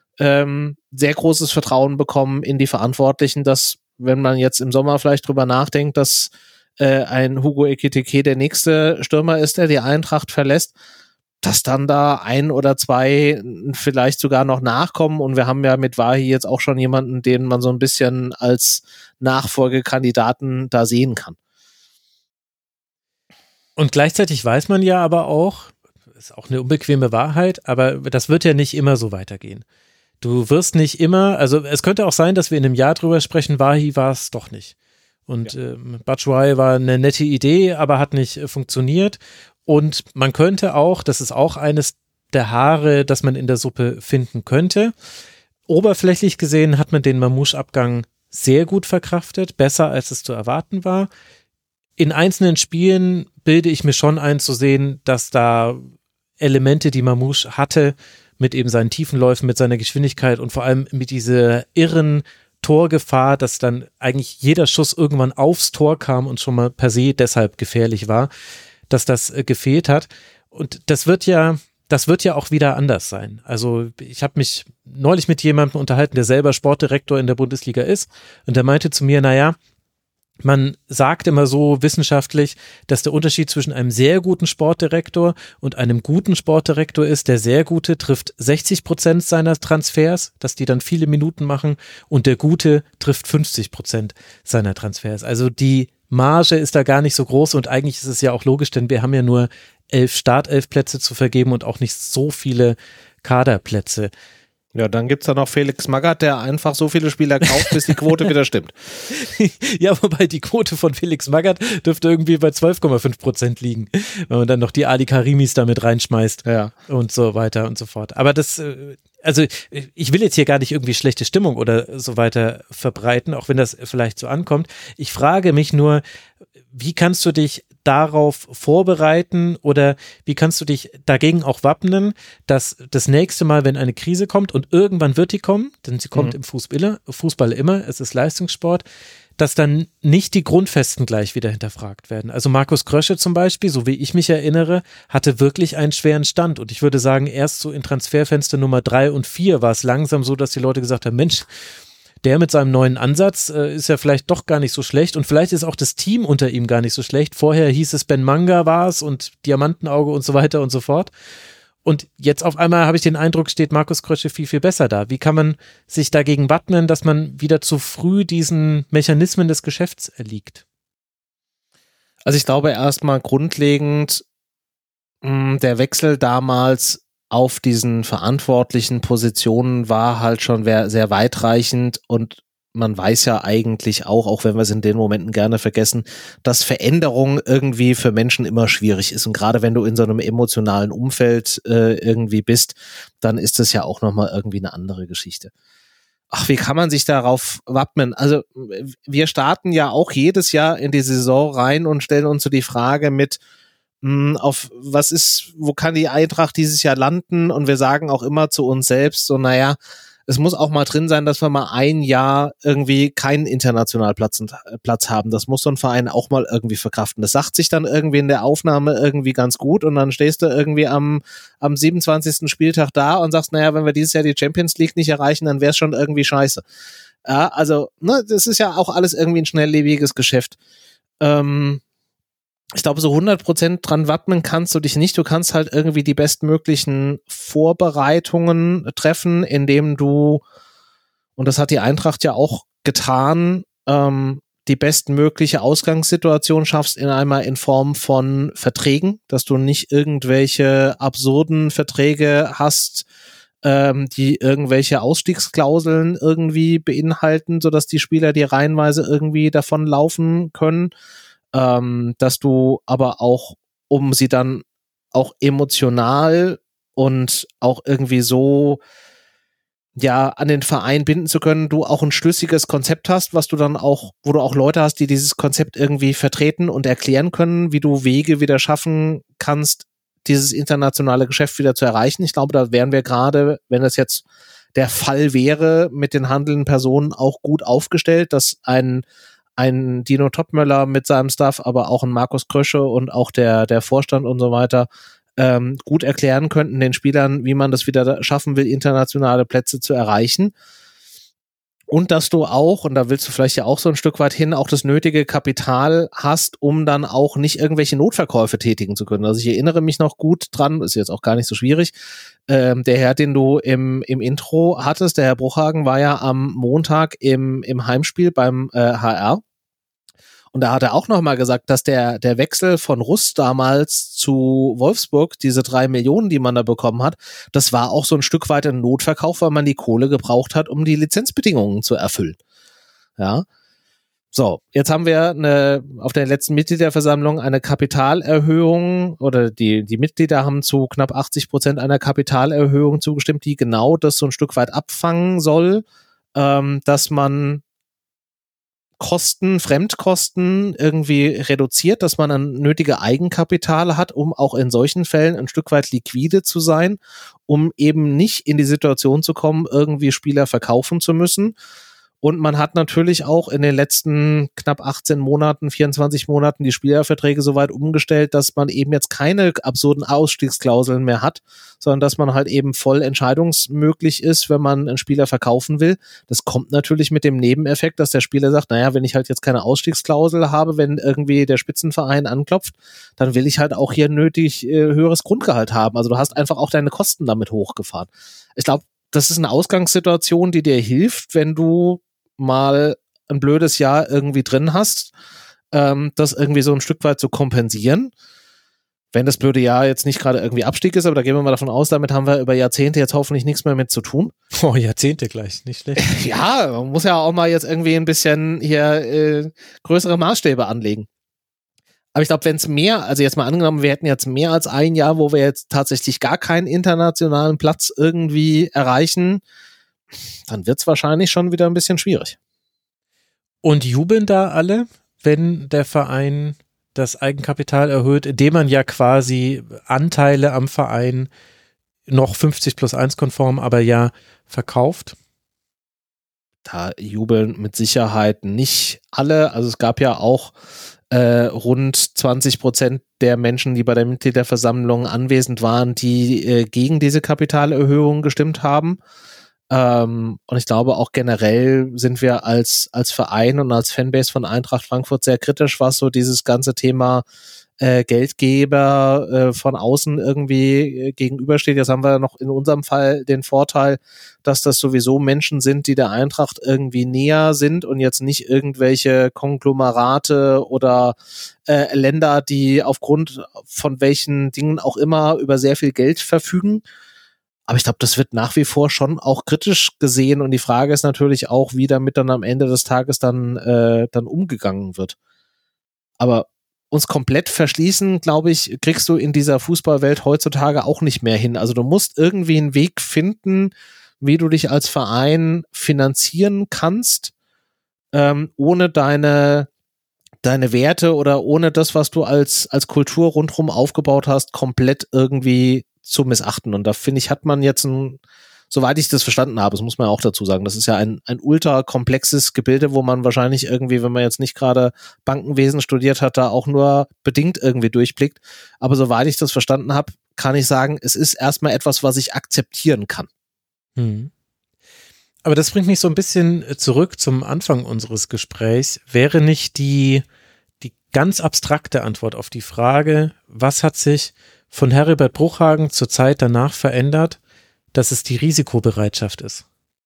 ähm, sehr großes Vertrauen bekommen in die Verantwortlichen, dass, wenn man jetzt im Sommer vielleicht drüber nachdenkt, dass äh, ein Hugo Ekitike der nächste Stürmer ist, der die Eintracht verlässt, dass dann da ein oder zwei vielleicht sogar noch nachkommen. Und wir haben ja mit Wahi jetzt auch schon jemanden, den man so ein bisschen als Nachfolgekandidaten da sehen kann. Und gleichzeitig weiß man ja aber auch, ist auch eine unbequeme Wahrheit, aber das wird ja nicht immer so weitergehen. Du wirst nicht immer, also es könnte auch sein, dass wir in einem Jahr drüber sprechen, Wahi war es doch nicht. Und ja. ähm, Batshuayi war eine nette Idee, aber hat nicht äh, funktioniert. Und man könnte auch, das ist auch eines der Haare, das man in der Suppe finden könnte. Oberflächlich gesehen hat man den Mamouche-Abgang sehr gut verkraftet, besser als es zu erwarten war. In einzelnen Spielen bilde ich mir schon ein zu sehen, dass da Elemente, die Mamouche hatte, mit eben seinen Tiefenläufen, mit seiner Geschwindigkeit und vor allem mit dieser irren Torgefahr, dass dann eigentlich jeder Schuss irgendwann aufs Tor kam und schon mal per se deshalb gefährlich war, dass das äh, gefehlt hat. Und das wird ja, das wird ja auch wieder anders sein. Also ich habe mich neulich mit jemandem unterhalten, der selber Sportdirektor in der Bundesliga ist und der meinte zu mir, naja, Man sagt immer so wissenschaftlich, dass der Unterschied zwischen einem sehr guten Sportdirektor und einem guten Sportdirektor ist, der sehr gute trifft sechzig Prozent seiner Transfers, dass die dann viele Minuten machen, und der gute trifft fünfzig Prozent seiner Transfers. Also die Marge ist da gar nicht so groß, und eigentlich ist es ja auch logisch, denn wir haben ja nur elf Startelfplätze zu vergeben und auch nicht so viele Kaderplätze. Ja, dann gibt's da noch Felix Magath, der einfach so viele Spieler kauft, bis die Quote wieder stimmt. Ja, wobei die Quote von Felix Magath dürfte irgendwie bei zwölf Komma fünf Prozent liegen, wenn man dann noch die Ali Karimis damit reinschmeißt, ja, und so weiter und so fort. Aber das, also ich will jetzt hier gar nicht irgendwie schlechte Stimmung oder so weiter verbreiten, auch wenn das vielleicht so ankommt. Ich frage mich nur, wie kannst du dich darauf vorbereiten oder wie kannst du dich dagegen auch wappnen, dass das nächste Mal, wenn eine Krise kommt, und irgendwann wird die kommen, denn sie kommt mhm. im Fußball, Fußball immer, es ist Leistungssport, dass dann nicht die Grundfesten gleich wieder hinterfragt werden. Also Markus Krösche zum Beispiel, so wie ich mich erinnere, hatte wirklich einen schweren Stand, und ich würde sagen, erst so in Transferfenster Nummer drei und vier war es langsam so, dass die Leute gesagt haben, Mensch, der mit seinem neuen Ansatz äh, ist ja vielleicht doch gar nicht so schlecht, und vielleicht ist auch das Team unter ihm gar nicht so schlecht. Vorher hieß es, Ben Manga war es und Diamantenauge und so weiter und so fort. Und jetzt auf einmal habe ich den Eindruck, steht Markus Krösche viel, viel besser da. Wie kann man sich dagegen wappnen, dass man wieder zu früh diesen Mechanismen des Geschäfts erliegt? Also ich glaube erstmal grundlegend, mh, der Wechsel damals auf diesen verantwortlichen Positionen war halt schon sehr weitreichend, und man weiß ja eigentlich auch, auch wenn wir es in den Momenten gerne vergessen, dass Veränderung irgendwie für Menschen immer schwierig ist, und gerade wenn du in so einem emotionalen Umfeld äh, irgendwie bist, dann ist das ja auch nochmal irgendwie eine andere Geschichte. Ach, wie kann man sich darauf wappnen? Also wir starten ja auch jedes Jahr in die Saison rein und stellen uns so die Frage mit, auf was ist, wo kann die Eintracht dieses Jahr landen, und wir sagen auch immer zu uns selbst so, naja, es muss auch mal drin sein, dass wir mal ein Jahr irgendwie keinen internationalen Platz, Platz haben. Das muss so ein Verein auch mal irgendwie verkraften. Das sagt sich dann irgendwie in der Aufnahme irgendwie ganz gut, und dann stehst du irgendwie am, am siebenundzwanzigsten Spieltag da und sagst, naja, wenn wir dieses Jahr die Champions League nicht erreichen, dann wäre es schon irgendwie scheiße. Ja, also, ne, das ist ja auch alles irgendwie ein schnelllebiges Geschäft. Ähm, Ich glaube, so hundert Prozent dran wappnen kannst du dich nicht. Du kannst halt irgendwie die bestmöglichen Vorbereitungen treffen, indem du, und das hat die Eintracht ja auch getan, ähm, die bestmögliche Ausgangssituation schaffst, in einmal in Form von Verträgen, dass du nicht irgendwelche absurden Verträge hast, ähm, die irgendwelche Ausstiegsklauseln irgendwie beinhalten, sodass die Spieler die reihenweise irgendwie davon laufen können. Ähm, dass du aber auch, um sie dann auch emotional und auch irgendwie so, ja, an den Verein binden zu können, du auch ein schlüssiges Konzept hast, was du dann auch, wo du auch Leute hast, die dieses Konzept irgendwie vertreten und erklären können, wie du Wege wieder schaffen kannst, dieses internationale Geschäft wieder zu erreichen. Ich glaube, da wären wir gerade, wenn das jetzt der Fall wäre, mit den handelnden Personen auch gut aufgestellt, dass ein ein Dino Topmöller mit seinem Staff, aber auch ein Markus Krösche und auch der, der Vorstand und so weiter ähm, gut erklären könnten den Spielern, wie man das wieder schaffen will, internationale Plätze zu erreichen. Und dass du auch, und da willst du vielleicht ja auch so ein Stück weit hin, auch das nötige Kapital hast, um dann auch nicht irgendwelche Notverkäufe tätigen zu können. Also ich erinnere mich noch gut dran, ist jetzt auch gar nicht so schwierig, ähm, der Herr, den du im, im Intro hattest, der Herr Bruchhagen, war ja am Montag im, im Heimspiel beim äh, H R. Und da hat er auch nochmal gesagt, dass der, der Wechsel von Russ damals zu Wolfsburg, diese drei Millionen, die man da bekommen hat, das war auch so ein Stück weit ein Notverkauf, weil man die Kohle gebraucht hat, um die Lizenzbedingungen zu erfüllen. Ja. So, jetzt haben wir eine, auf der letzten Mitgliederversammlung eine Kapitalerhöhung, oder die, die Mitglieder haben zu knapp achtzig Prozent einer Kapitalerhöhung zugestimmt, die genau das so ein Stück weit abfangen soll, ähm, dass man Kosten, Fremdkosten irgendwie reduziert, dass man ein nötige Eigenkapital hat, um auch in solchen Fällen ein Stück weit liquide zu sein, um eben nicht in die Situation zu kommen, irgendwie Spieler verkaufen zu müssen. Und man hat natürlich auch in den letzten knapp achtzehn Monaten, vierundzwanzig Monaten die Spielerverträge so weit umgestellt, dass man eben jetzt keine absurden Ausstiegsklauseln mehr hat, sondern dass man halt eben voll entscheidungsmöglich ist, wenn man einen Spieler verkaufen will. Das kommt natürlich mit dem Nebeneffekt, dass der Spieler sagt, naja, wenn ich halt jetzt keine Ausstiegsklausel habe, wenn irgendwie der Spitzenverein anklopft, dann will ich halt auch hier nötig äh, höheres Grundgehalt haben. Also du hast einfach auch deine Kosten damit hochgefahren. Ich glaube, das ist eine Ausgangssituation, die dir hilft, wenn du mal ein blödes Jahr irgendwie drin hast, ähm, das irgendwie so ein Stück weit zu kompensieren. Wenn das blöde Jahr jetzt nicht gerade irgendwie Abstieg ist, aber da gehen wir mal davon aus, damit haben wir über Jahrzehnte jetzt hoffentlich nichts mehr mit zu tun. Oh, Jahrzehnte gleich, nicht schlecht. Ja, man muss ja auch mal jetzt irgendwie ein bisschen hier äh, größere Maßstäbe anlegen. Aber ich glaube, wenn es mehr, also jetzt mal angenommen, wir hätten jetzt mehr als ein Jahr, wo wir jetzt tatsächlich gar keinen internationalen Platz irgendwie erreichen, dann wird es wahrscheinlich schon wieder ein bisschen schwierig. Und jubeln da alle, wenn der Verein das Eigenkapital erhöht, indem man ja quasi Anteile am Verein noch fünfzig plus eins konform, aber ja verkauft? Da jubeln mit Sicherheit nicht alle. Also es gab ja auch äh, rund zwanzig Prozent der Menschen, die bei der Mitgliederversammlung anwesend waren, die äh, gegen diese Kapitalerhöhung gestimmt haben. Ähm, und ich glaube auch generell sind wir als, als Verein und als Fanbase von Eintracht Frankfurt sehr kritisch, was so dieses ganze Thema äh, Geldgeber äh, von außen irgendwie äh, gegenübersteht. Jetzt haben wir noch in unserem Fall den Vorteil, dass das sowieso Menschen sind, die der Eintracht irgendwie näher sind und jetzt nicht irgendwelche Konglomerate oder äh, Länder, die aufgrund von welchen Dingen auch immer über sehr viel Geld verfügen. Aber ich glaube, das wird nach wie vor schon auch kritisch gesehen und die Frage ist natürlich auch, wie damit dann am Ende des Tages dann, äh, dann umgegangen wird. Aber uns komplett verschließen, glaube ich, kriegst du in dieser Fußballwelt heutzutage auch nicht mehr hin. Also du musst irgendwie einen Weg finden, wie du dich als Verein finanzieren kannst, ähm, ohne deine deine Werte oder ohne das, was du als als Kultur rundherum aufgebaut hast, komplett irgendwie zu missachten. Und da finde ich, hat man jetzt ein, soweit ich das verstanden habe, das muss man auch dazu sagen, das ist ja ein, ein ultra komplexes Gebilde, wo man wahrscheinlich irgendwie, wenn man jetzt nicht gerade Bankenwesen studiert hat, da auch nur bedingt irgendwie durchblickt. Aber soweit ich das verstanden habe, kann ich sagen, es ist erstmal etwas, was ich akzeptieren kann. Hm. Aber das bringt mich so ein bisschen zurück zum Anfang unseres Gesprächs. Wäre nicht die, die ganz abstrakte Antwort auf die Frage, was hat sich von Heribert Bruchhagen zur Zeit danach verändert, dass es die Risikobereitschaft ist?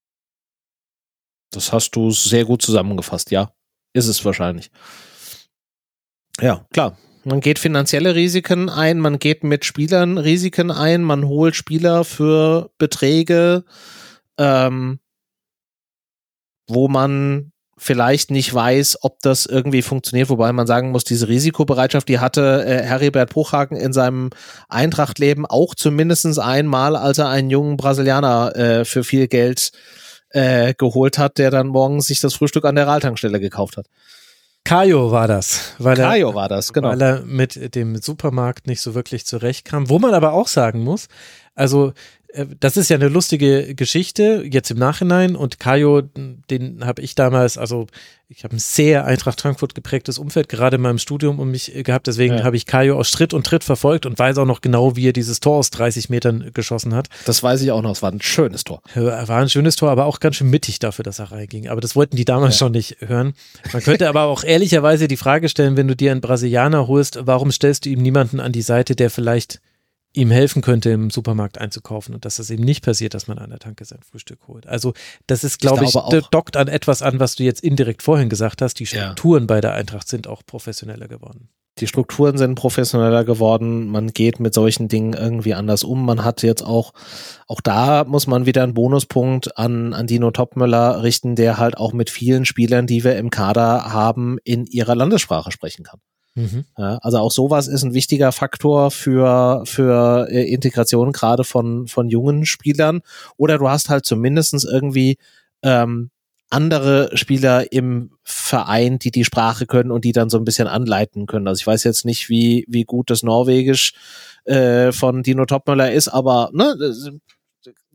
Das hast du sehr gut zusammengefasst, ja. Ist es wahrscheinlich. Ja, klar. Man geht finanzielle Risiken ein, man geht mit Spielern Risiken ein, man holt Spieler für Beträge, ähm, wo man vielleicht nicht weiß, ob das irgendwie funktioniert, wobei man sagen muss, diese Risikobereitschaft, die hatte äh, Heribert Bruchhagen in seinem Eintrachtleben auch zumindest einmal, als er einen jungen Brasilianer äh, für viel Geld äh, geholt hat, der dann morgens sich das Frühstück an der Rahltankstelle gekauft hat. Caio war das. Weil Caio er, war das, genau. Weil er mit dem Supermarkt nicht so wirklich zurechtkam. Wo man aber auch sagen muss, also das ist ja eine lustige Geschichte, jetzt im Nachhinein, und Caio, den habe ich damals, also ich habe ein sehr Eintracht Frankfurt geprägtes Umfeld, gerade in meinem Studium um mich gehabt, deswegen ja. habe ich Caio aus Schritt und Tritt verfolgt und weiß auch noch genau, wie er dieses Tor aus dreißig Metern geschossen hat. Das weiß ich auch noch, es war ein schönes Tor. War ein schönes Tor, aber auch ganz schön mittig dafür, dass er reinging, aber das wollten die damals ja. schon nicht hören. Man könnte aber auch ehrlicherweise die Frage stellen, wenn du dir einen Brasilianer holst, warum stellst du ihm niemanden an die Seite, der vielleicht ihm helfen könnte, im Supermarkt einzukaufen und dass das eben nicht passiert, dass man an der Tanke sein Frühstück holt. Also das ist, glaube ich, glaub, ich dockt an etwas an, was du jetzt indirekt vorhin gesagt hast. Die Strukturen ja. bei der Eintracht sind auch professioneller geworden. Die Strukturen sind professioneller geworden. Man geht mit solchen Dingen irgendwie anders um. Man hat jetzt auch, auch da muss man wieder einen Bonuspunkt an, an Dino Topmöller richten, der halt auch mit vielen Spielern, die wir im Kader haben, in ihrer Landessprache sprechen kann. Mhm. Ja, also auch sowas ist ein wichtiger Faktor für für äh, Integration gerade von von jungen Spielern. Oder du hast halt zumindestens irgendwie ähm, andere Spieler im Verein, die die Sprache können und die dann so ein bisschen anleiten können. Also ich weiß jetzt nicht, wie wie gut das Norwegisch äh, von Dino Topmöller ist, aber ne,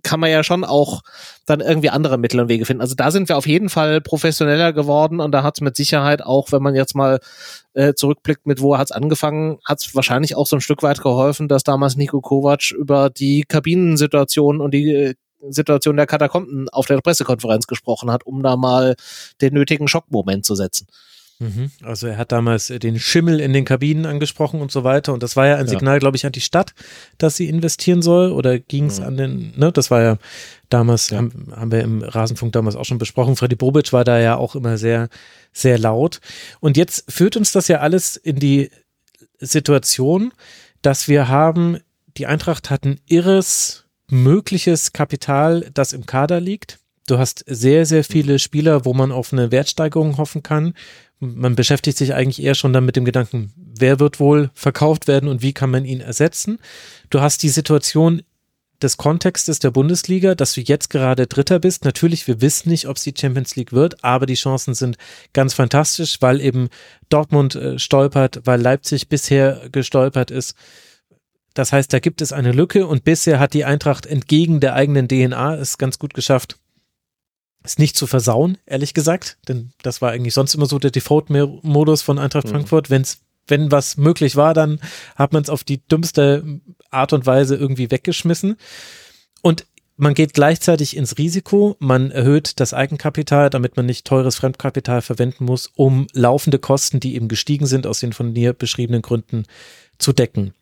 kann man ja schon auch dann irgendwie andere Mittel und Wege finden. Also da sind wir auf jeden Fall professioneller geworden und da hat es mit Sicherheit auch, wenn man jetzt mal äh, zurückblickt, mit wo hat es angefangen, hat es wahrscheinlich auch so ein Stück weit geholfen, dass damals Niko Kovac über die Kabinensituation und die äh, Situation der Katakomben auf der Pressekonferenz gesprochen hat, um da mal den nötigen Schockmoment zu setzen. Also er hat damals den Schimmel in den Kabinen angesprochen und so weiter und das war ja ein Signal, ja. glaube ich, an die Stadt, dass sie investieren soll oder ging es mhm. an den, ne, das war ja damals, ja. Haben, haben wir im Rasenfunk damals auch schon besprochen, Freddy Bobic war da ja auch immer sehr, sehr laut und jetzt führt uns das ja alles in die Situation, dass wir haben, die Eintracht hat ein irres mögliches Kapital, das im Kader liegt. Du hast sehr, sehr viele Spieler, wo man auf eine Wertsteigerung hoffen kann. Man beschäftigt sich eigentlich eher schon dann mit dem Gedanken, wer wird wohl verkauft werden und wie kann man ihn ersetzen. Du hast die Situation des Kontextes der Bundesliga, dass du jetzt gerade Dritter bist. Natürlich, wir wissen nicht, ob es die Champions League wird, aber die Chancen sind ganz fantastisch, weil eben Dortmund äh, stolpert, weil Leipzig bisher gestolpert ist. Das heißt, da gibt es eine Lücke und bisher hat die Eintracht entgegen der eigenen D N A es ganz gut geschafft, es nicht zu versauen, ehrlich gesagt, denn das war eigentlich sonst immer so der Default-Modus von Eintracht mhm. Frankfurt. Wenn's, wenn was möglich war, dann hat man es auf die dümmste Art und Weise irgendwie weggeschmissen und man geht gleichzeitig ins Risiko, man erhöht das Eigenkapital, damit man nicht teures Fremdkapital verwenden muss, um laufende Kosten, die eben gestiegen sind, aus den von dir beschriebenen Gründen zu decken.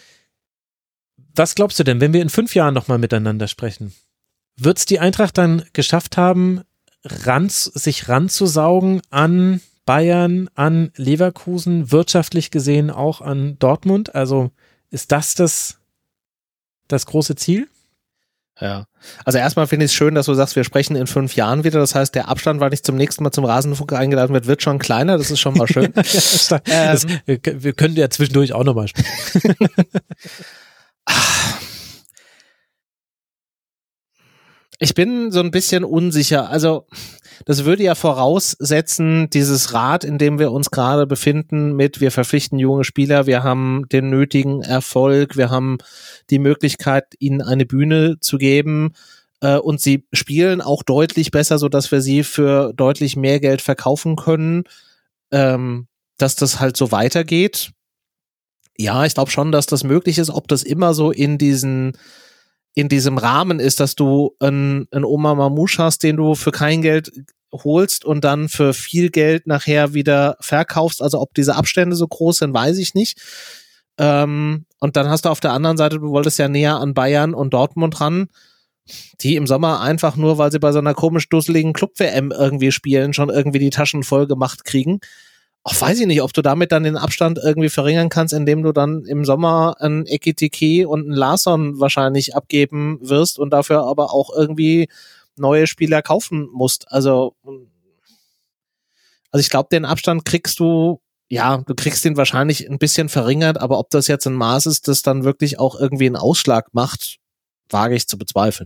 Was glaubst du denn, wenn wir in fünf Jahren nochmal miteinander sprechen? Wird es die Eintracht dann geschafft haben, ran, sich ranzusaugen an Bayern, an Leverkusen, wirtschaftlich gesehen auch an Dortmund? Also ist das das, das große Ziel? Ja, also erstmal finde ich es schön, dass du sagst, wir sprechen in fünf Jahren wieder. Das heißt, der Abstand, weil ich zum nächsten Mal zum Rasenfunk eingeladen wird, wird schon kleiner. Das ist schon mal schön. ja, das, ähm, wir, wir können ja zwischendurch auch nochmal sprechen. Ich bin so ein bisschen unsicher. Also das würde ja voraussetzen, dieses Rad, in dem wir uns gerade befinden, mit wir verpflichten junge Spieler, wir haben den nötigen Erfolg, wir haben die Möglichkeit, ihnen eine Bühne zu geben äh, und sie spielen auch deutlich besser, sodass wir sie für deutlich mehr Geld verkaufen können, ähm, dass das halt so weitergeht. Ja, ich glaube schon, dass das möglich ist. Ob das immer so in diesen in diesem Rahmen ist, dass du einen, einen Omar Mamouche hast, den du für kein Geld holst und dann für viel Geld nachher wieder verkaufst. Also ob diese Abstände so groß sind, weiß ich nicht. Ähm, und dann hast du auf der anderen Seite, du wolltest ja näher an Bayern und Dortmund ran, die im Sommer einfach nur, weil sie bei so einer komisch dusseligen Club-W M irgendwie spielen, schon irgendwie die Taschen voll gemacht kriegen. Auch weiß ich nicht, ob du damit dann den Abstand irgendwie verringern kannst, indem du dann im Sommer ein Ekitike und ein Larsson wahrscheinlich abgeben wirst und dafür aber auch irgendwie neue Spieler kaufen musst. Also, also ich glaube, den Abstand kriegst du, ja, du kriegst den wahrscheinlich ein bisschen verringert, aber ob das jetzt ein Maß ist, das dann wirklich auch irgendwie einen Ausschlag macht, wage ich zu bezweifeln.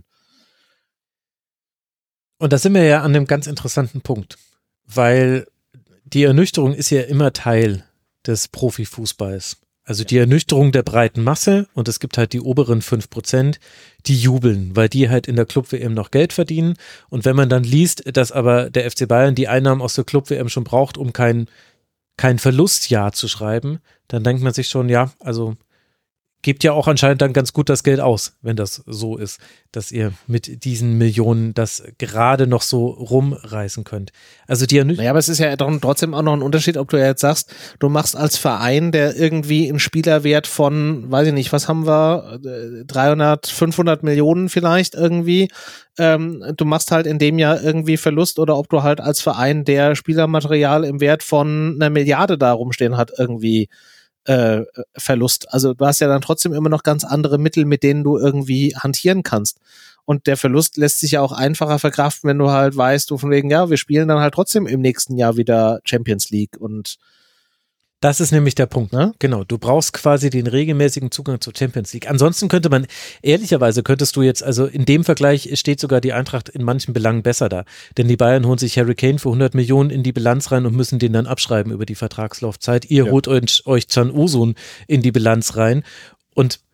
Und da sind wir ja an einem ganz interessanten Punkt, weil die Ernüchterung ist ja immer Teil des Profifußballs. Also die Ernüchterung der breiten Masse und es gibt halt die oberen fünf Prozent, die jubeln, weil die halt in der Club-W M noch Geld verdienen. Und wenn man dann liest, dass aber der F C Bayern die Einnahmen aus der Club-W M schon braucht, um kein, kein Verlustjahr zu schreiben, dann denkt man sich schon, ja, also gebt ja auch anscheinend dann ganz gut das Geld aus, wenn das so ist, dass ihr mit diesen Millionen das gerade noch so rumreißen könnt. Also die Ernü- Naja, aber es ist ja trotzdem auch noch ein Unterschied, ob du ja jetzt sagst, du machst als Verein, der irgendwie einen Spielerwert von, weiß ich nicht, was haben wir, dreihundert, fünfhundert Millionen vielleicht irgendwie, ähm, du machst halt in dem Jahr irgendwie Verlust oder ob du halt als Verein, der Spielermaterial im Wert von einer Milliarde da rumstehen hat, irgendwie Äh, Verlust. Also du hast ja dann trotzdem immer noch ganz andere Mittel, mit denen du irgendwie hantieren kannst. Und der Verlust lässt sich ja auch einfacher verkraften, wenn du halt weißt, du von wegen, ja, wir spielen dann halt trotzdem im nächsten Jahr wieder Champions League und das ist nämlich der Punkt, ne? Genau, du brauchst quasi den regelmäßigen Zugang zur Champions League. Ansonsten könnte man, ehrlicherweise könntest du jetzt, also in dem Vergleich steht sogar die Eintracht in manchen Belangen besser da. Denn die Bayern holen sich Harry Kane für hundert Millionen in die Bilanz rein und müssen den dann abschreiben über die Vertragslaufzeit. Ihr ja. holt euch, euch Can Usun in die Bilanz rein und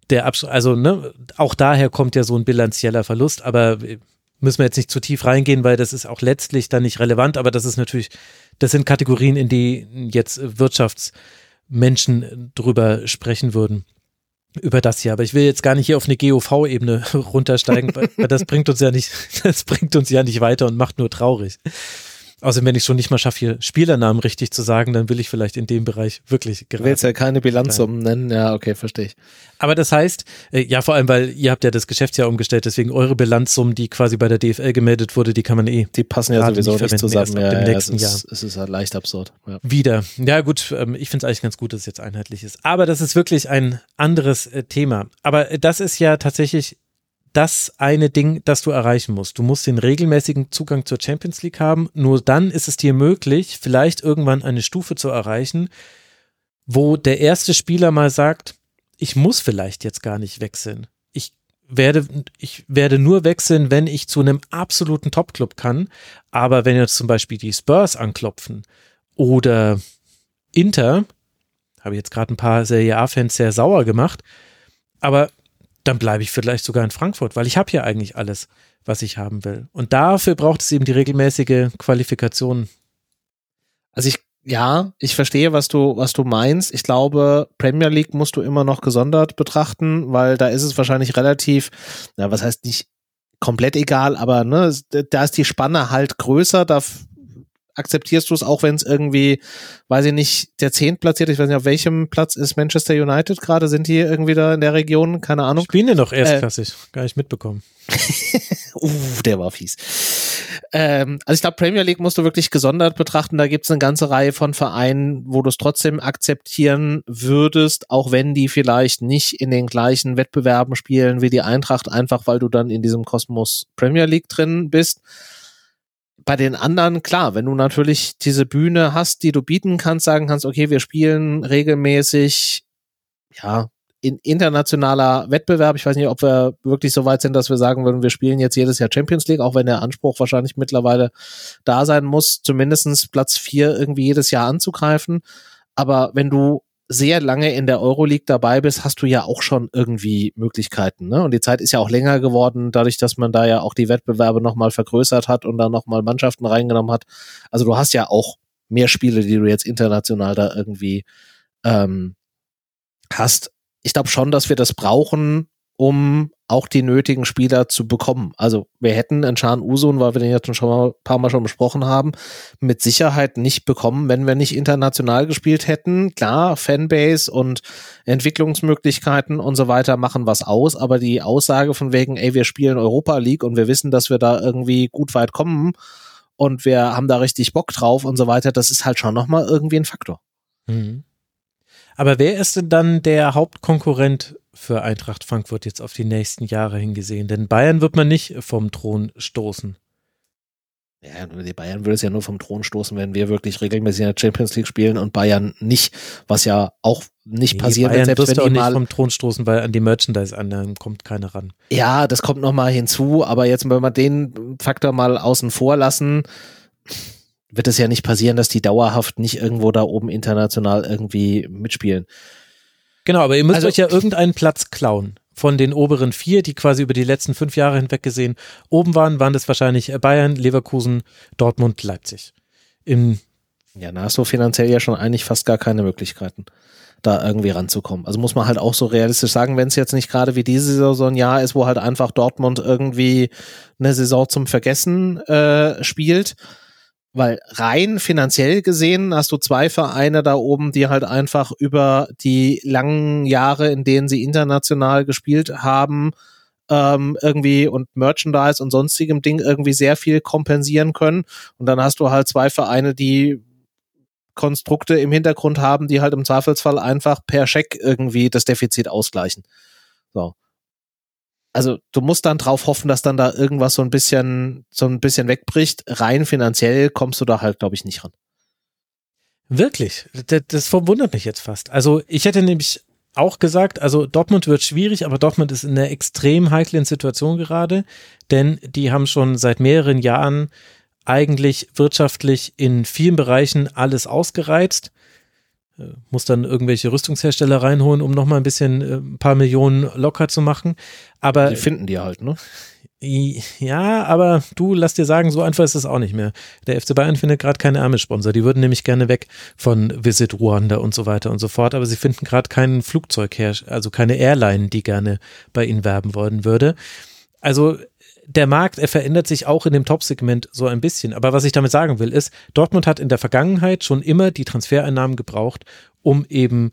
der Absch- also ne, auch daher kommt ja so ein bilanzieller Verlust, aber müssen wir jetzt nicht zu tief reingehen, weil das ist auch letztlich dann nicht relevant, aber das ist natürlich, das sind Kategorien, in die jetzt Wirtschaftsmenschen drüber sprechen würden, über das hier. Aber ich will jetzt gar nicht hier auf eine G O V-Ebene runtersteigen, weil, weil das bringt uns ja nicht, das bringt uns ja nicht weiter und macht nur traurig. Außerdem, wenn ich schon nicht mal schaffe, hier Spielernamen richtig zu sagen, dann will ich vielleicht in dem Bereich wirklich gerade. Du willst ja keine Bilanzsummen nennen, ja, okay, verstehe ich. Aber das heißt, ja, vor allem, weil ihr habt ja das Geschäftsjahr umgestellt, deswegen eure Bilanzsumme, die quasi bei der D F L gemeldet wurde, die kann man eh. Die passen ja sowieso nicht, nicht zusammen. Ja, ab dem ja, nächsten es ist, Jahr. Es ist halt leicht absurd. Ja. Wieder. Ja, gut, ich finde es eigentlich ganz gut, dass es jetzt einheitlich ist. Aber das ist wirklich ein anderes Thema. Aber das ist ja tatsächlich das eine Ding, das du erreichen musst. Du musst den regelmäßigen Zugang zur Champions League haben. Nur dann ist es dir möglich, vielleicht irgendwann eine Stufe zu erreichen, wo der erste Spieler mal sagt, ich muss vielleicht jetzt gar nicht wechseln. Ich werde, ich werde nur wechseln, wenn ich zu einem absoluten Top-Club kann. Aber wenn jetzt zum Beispiel die Spurs anklopfen oder Inter, habe ich jetzt gerade ein paar Serie A-Fans sehr sauer gemacht, aber dann bleibe ich vielleicht sogar in Frankfurt, weil ich habe ja eigentlich alles, was ich haben will. Und dafür braucht es eben die regelmäßige Qualifikation. Also ich, ja, ich verstehe, was du, was du meinst. Ich glaube, Premier League musst du immer noch gesondert betrachten, weil da ist es wahrscheinlich relativ, na, was heißt nicht komplett egal, aber ne, da ist die Spanne halt größer, da akzeptierst du es auch, wenn es irgendwie, weiß ich nicht, der Zehntplatzierte, ich weiß nicht, auf welchem Platz ist Manchester United gerade, sind die irgendwie da in der Region, keine Ahnung. Spielen die noch erstklassig, äh, gar nicht mitbekommen. uh, der war fies. Ähm, also ich glaube, Premier League musst du wirklich gesondert betrachten, da gibt es eine ganze Reihe von Vereinen, wo du es trotzdem akzeptieren würdest, auch wenn die vielleicht nicht in den gleichen Wettbewerben spielen wie die Eintracht, einfach weil du dann in diesem Kosmos Premier League drin bist. Bei den anderen, klar, wenn du natürlich diese Bühne hast, die du bieten kannst, sagen kannst, okay, wir spielen regelmäßig, ja, in internationaler Wettbewerb. Ich weiß nicht, ob wir wirklich so weit sind, dass wir sagen würden, wir spielen jetzt jedes Jahr Champions League, auch wenn der Anspruch wahrscheinlich mittlerweile da sein muss, zumindestens Platz vier irgendwie jedes Jahr anzugreifen. Aber wenn du sehr lange in der Euroleague dabei bist, hast du ja auch schon irgendwie Möglichkeiten, ne? Und die Zeit ist ja auch länger geworden, dadurch, dass man da ja auch die Wettbewerbe nochmal vergrößert hat und da nochmal Mannschaften reingenommen hat. Also du hast ja auch mehr Spiele, die du jetzt international da irgendwie ähm, hast. Ich glaube schon, dass wir das brauchen, um auch die nötigen Spieler zu bekommen. Also wir hätten einen Can Uzun, weil wir den jetzt schon mal ein paar Mal schon besprochen haben, mit Sicherheit nicht bekommen, wenn wir nicht international gespielt hätten. Klar, Fanbase und Entwicklungsmöglichkeiten und so weiter machen was aus, aber die Aussage von wegen, ey, wir spielen Europa League und wir wissen, dass wir da irgendwie gut weit kommen und wir haben da richtig Bock drauf und so weiter, das ist halt schon nochmal irgendwie ein Faktor. Mhm. Aber wer ist denn dann der Hauptkonkurrent für Eintracht Frankfurt jetzt auf die nächsten Jahre hingesehen? Denn Bayern wird man nicht vom Thron stoßen. Ja, die Bayern würde es ja nur vom Thron stoßen, wenn wir wirklich regelmäßig in der Champions League spielen und Bayern nicht, was ja auch nicht nee, passiert Bayern wird, selbst wirst wenn du die auch mal nicht vom Thron stoßen, weil an die Merchandise-Annahmen kommt keiner ran. Ja, das kommt nochmal hinzu, aber jetzt, wenn wir den Faktor mal außen vor lassen, wird es ja nicht passieren, dass die dauerhaft nicht irgendwo da oben international irgendwie mitspielen. Genau, aber ihr müsst also, euch ja irgendeinen Platz klauen. Von den oberen vier, die quasi über die letzten fünf Jahre hinweg gesehen oben waren, waren das wahrscheinlich Bayern, Leverkusen, Dortmund, Leipzig. Im ja, da hast du finanziell ja schon eigentlich fast gar keine Möglichkeiten, da irgendwie ranzukommen. Also muss man halt auch so realistisch sagen, wenn es jetzt nicht gerade wie diese Saison so ein Jahr ist, wo halt einfach Dortmund irgendwie eine Saison zum Vergessen äh, spielt, weil rein finanziell gesehen hast du zwei Vereine da oben, die halt einfach über die langen Jahre, in denen sie international gespielt haben, ähm, irgendwie und Merchandise und sonstigem Ding irgendwie sehr viel kompensieren können. Und dann hast du halt zwei Vereine, die Konstrukte im Hintergrund haben, die halt im Zweifelsfall einfach per Scheck irgendwie das Defizit ausgleichen. So. Also du musst dann drauf hoffen, dass dann da irgendwas so ein bisschen so ein bisschen wegbricht. Rein finanziell kommst du da halt, glaube ich, nicht ran. Wirklich? Das, das verwundert mich jetzt fast. Also ich hätte nämlich auch gesagt, also Dortmund wird schwierig, aber Dortmund ist in einer extrem heiklen Situation gerade, denn die haben schon seit mehreren Jahren eigentlich wirtschaftlich in vielen Bereichen alles ausgereizt. muss dann irgendwelche Rüstungshersteller reinholen, um nochmal ein bisschen, äh, ein paar Millionen locker zu machen. Aber die finden die halt, ne? Ja, aber du, lass dir sagen, so einfach ist es auch nicht mehr. Der F C Bayern findet gerade keinen Ärmelsponsor. Die würden nämlich gerne weg von Visit Ruanda und so weiter und so fort, aber sie finden gerade keinen Flugzeughersteller, also keine Airline, die gerne bei ihnen werben wollen würde. Also der Markt, er verändert sich auch in dem Top-Segment so ein bisschen. Aber was ich damit sagen will, ist, Dortmund hat in der Vergangenheit schon immer die Transfereinnahmen gebraucht, um eben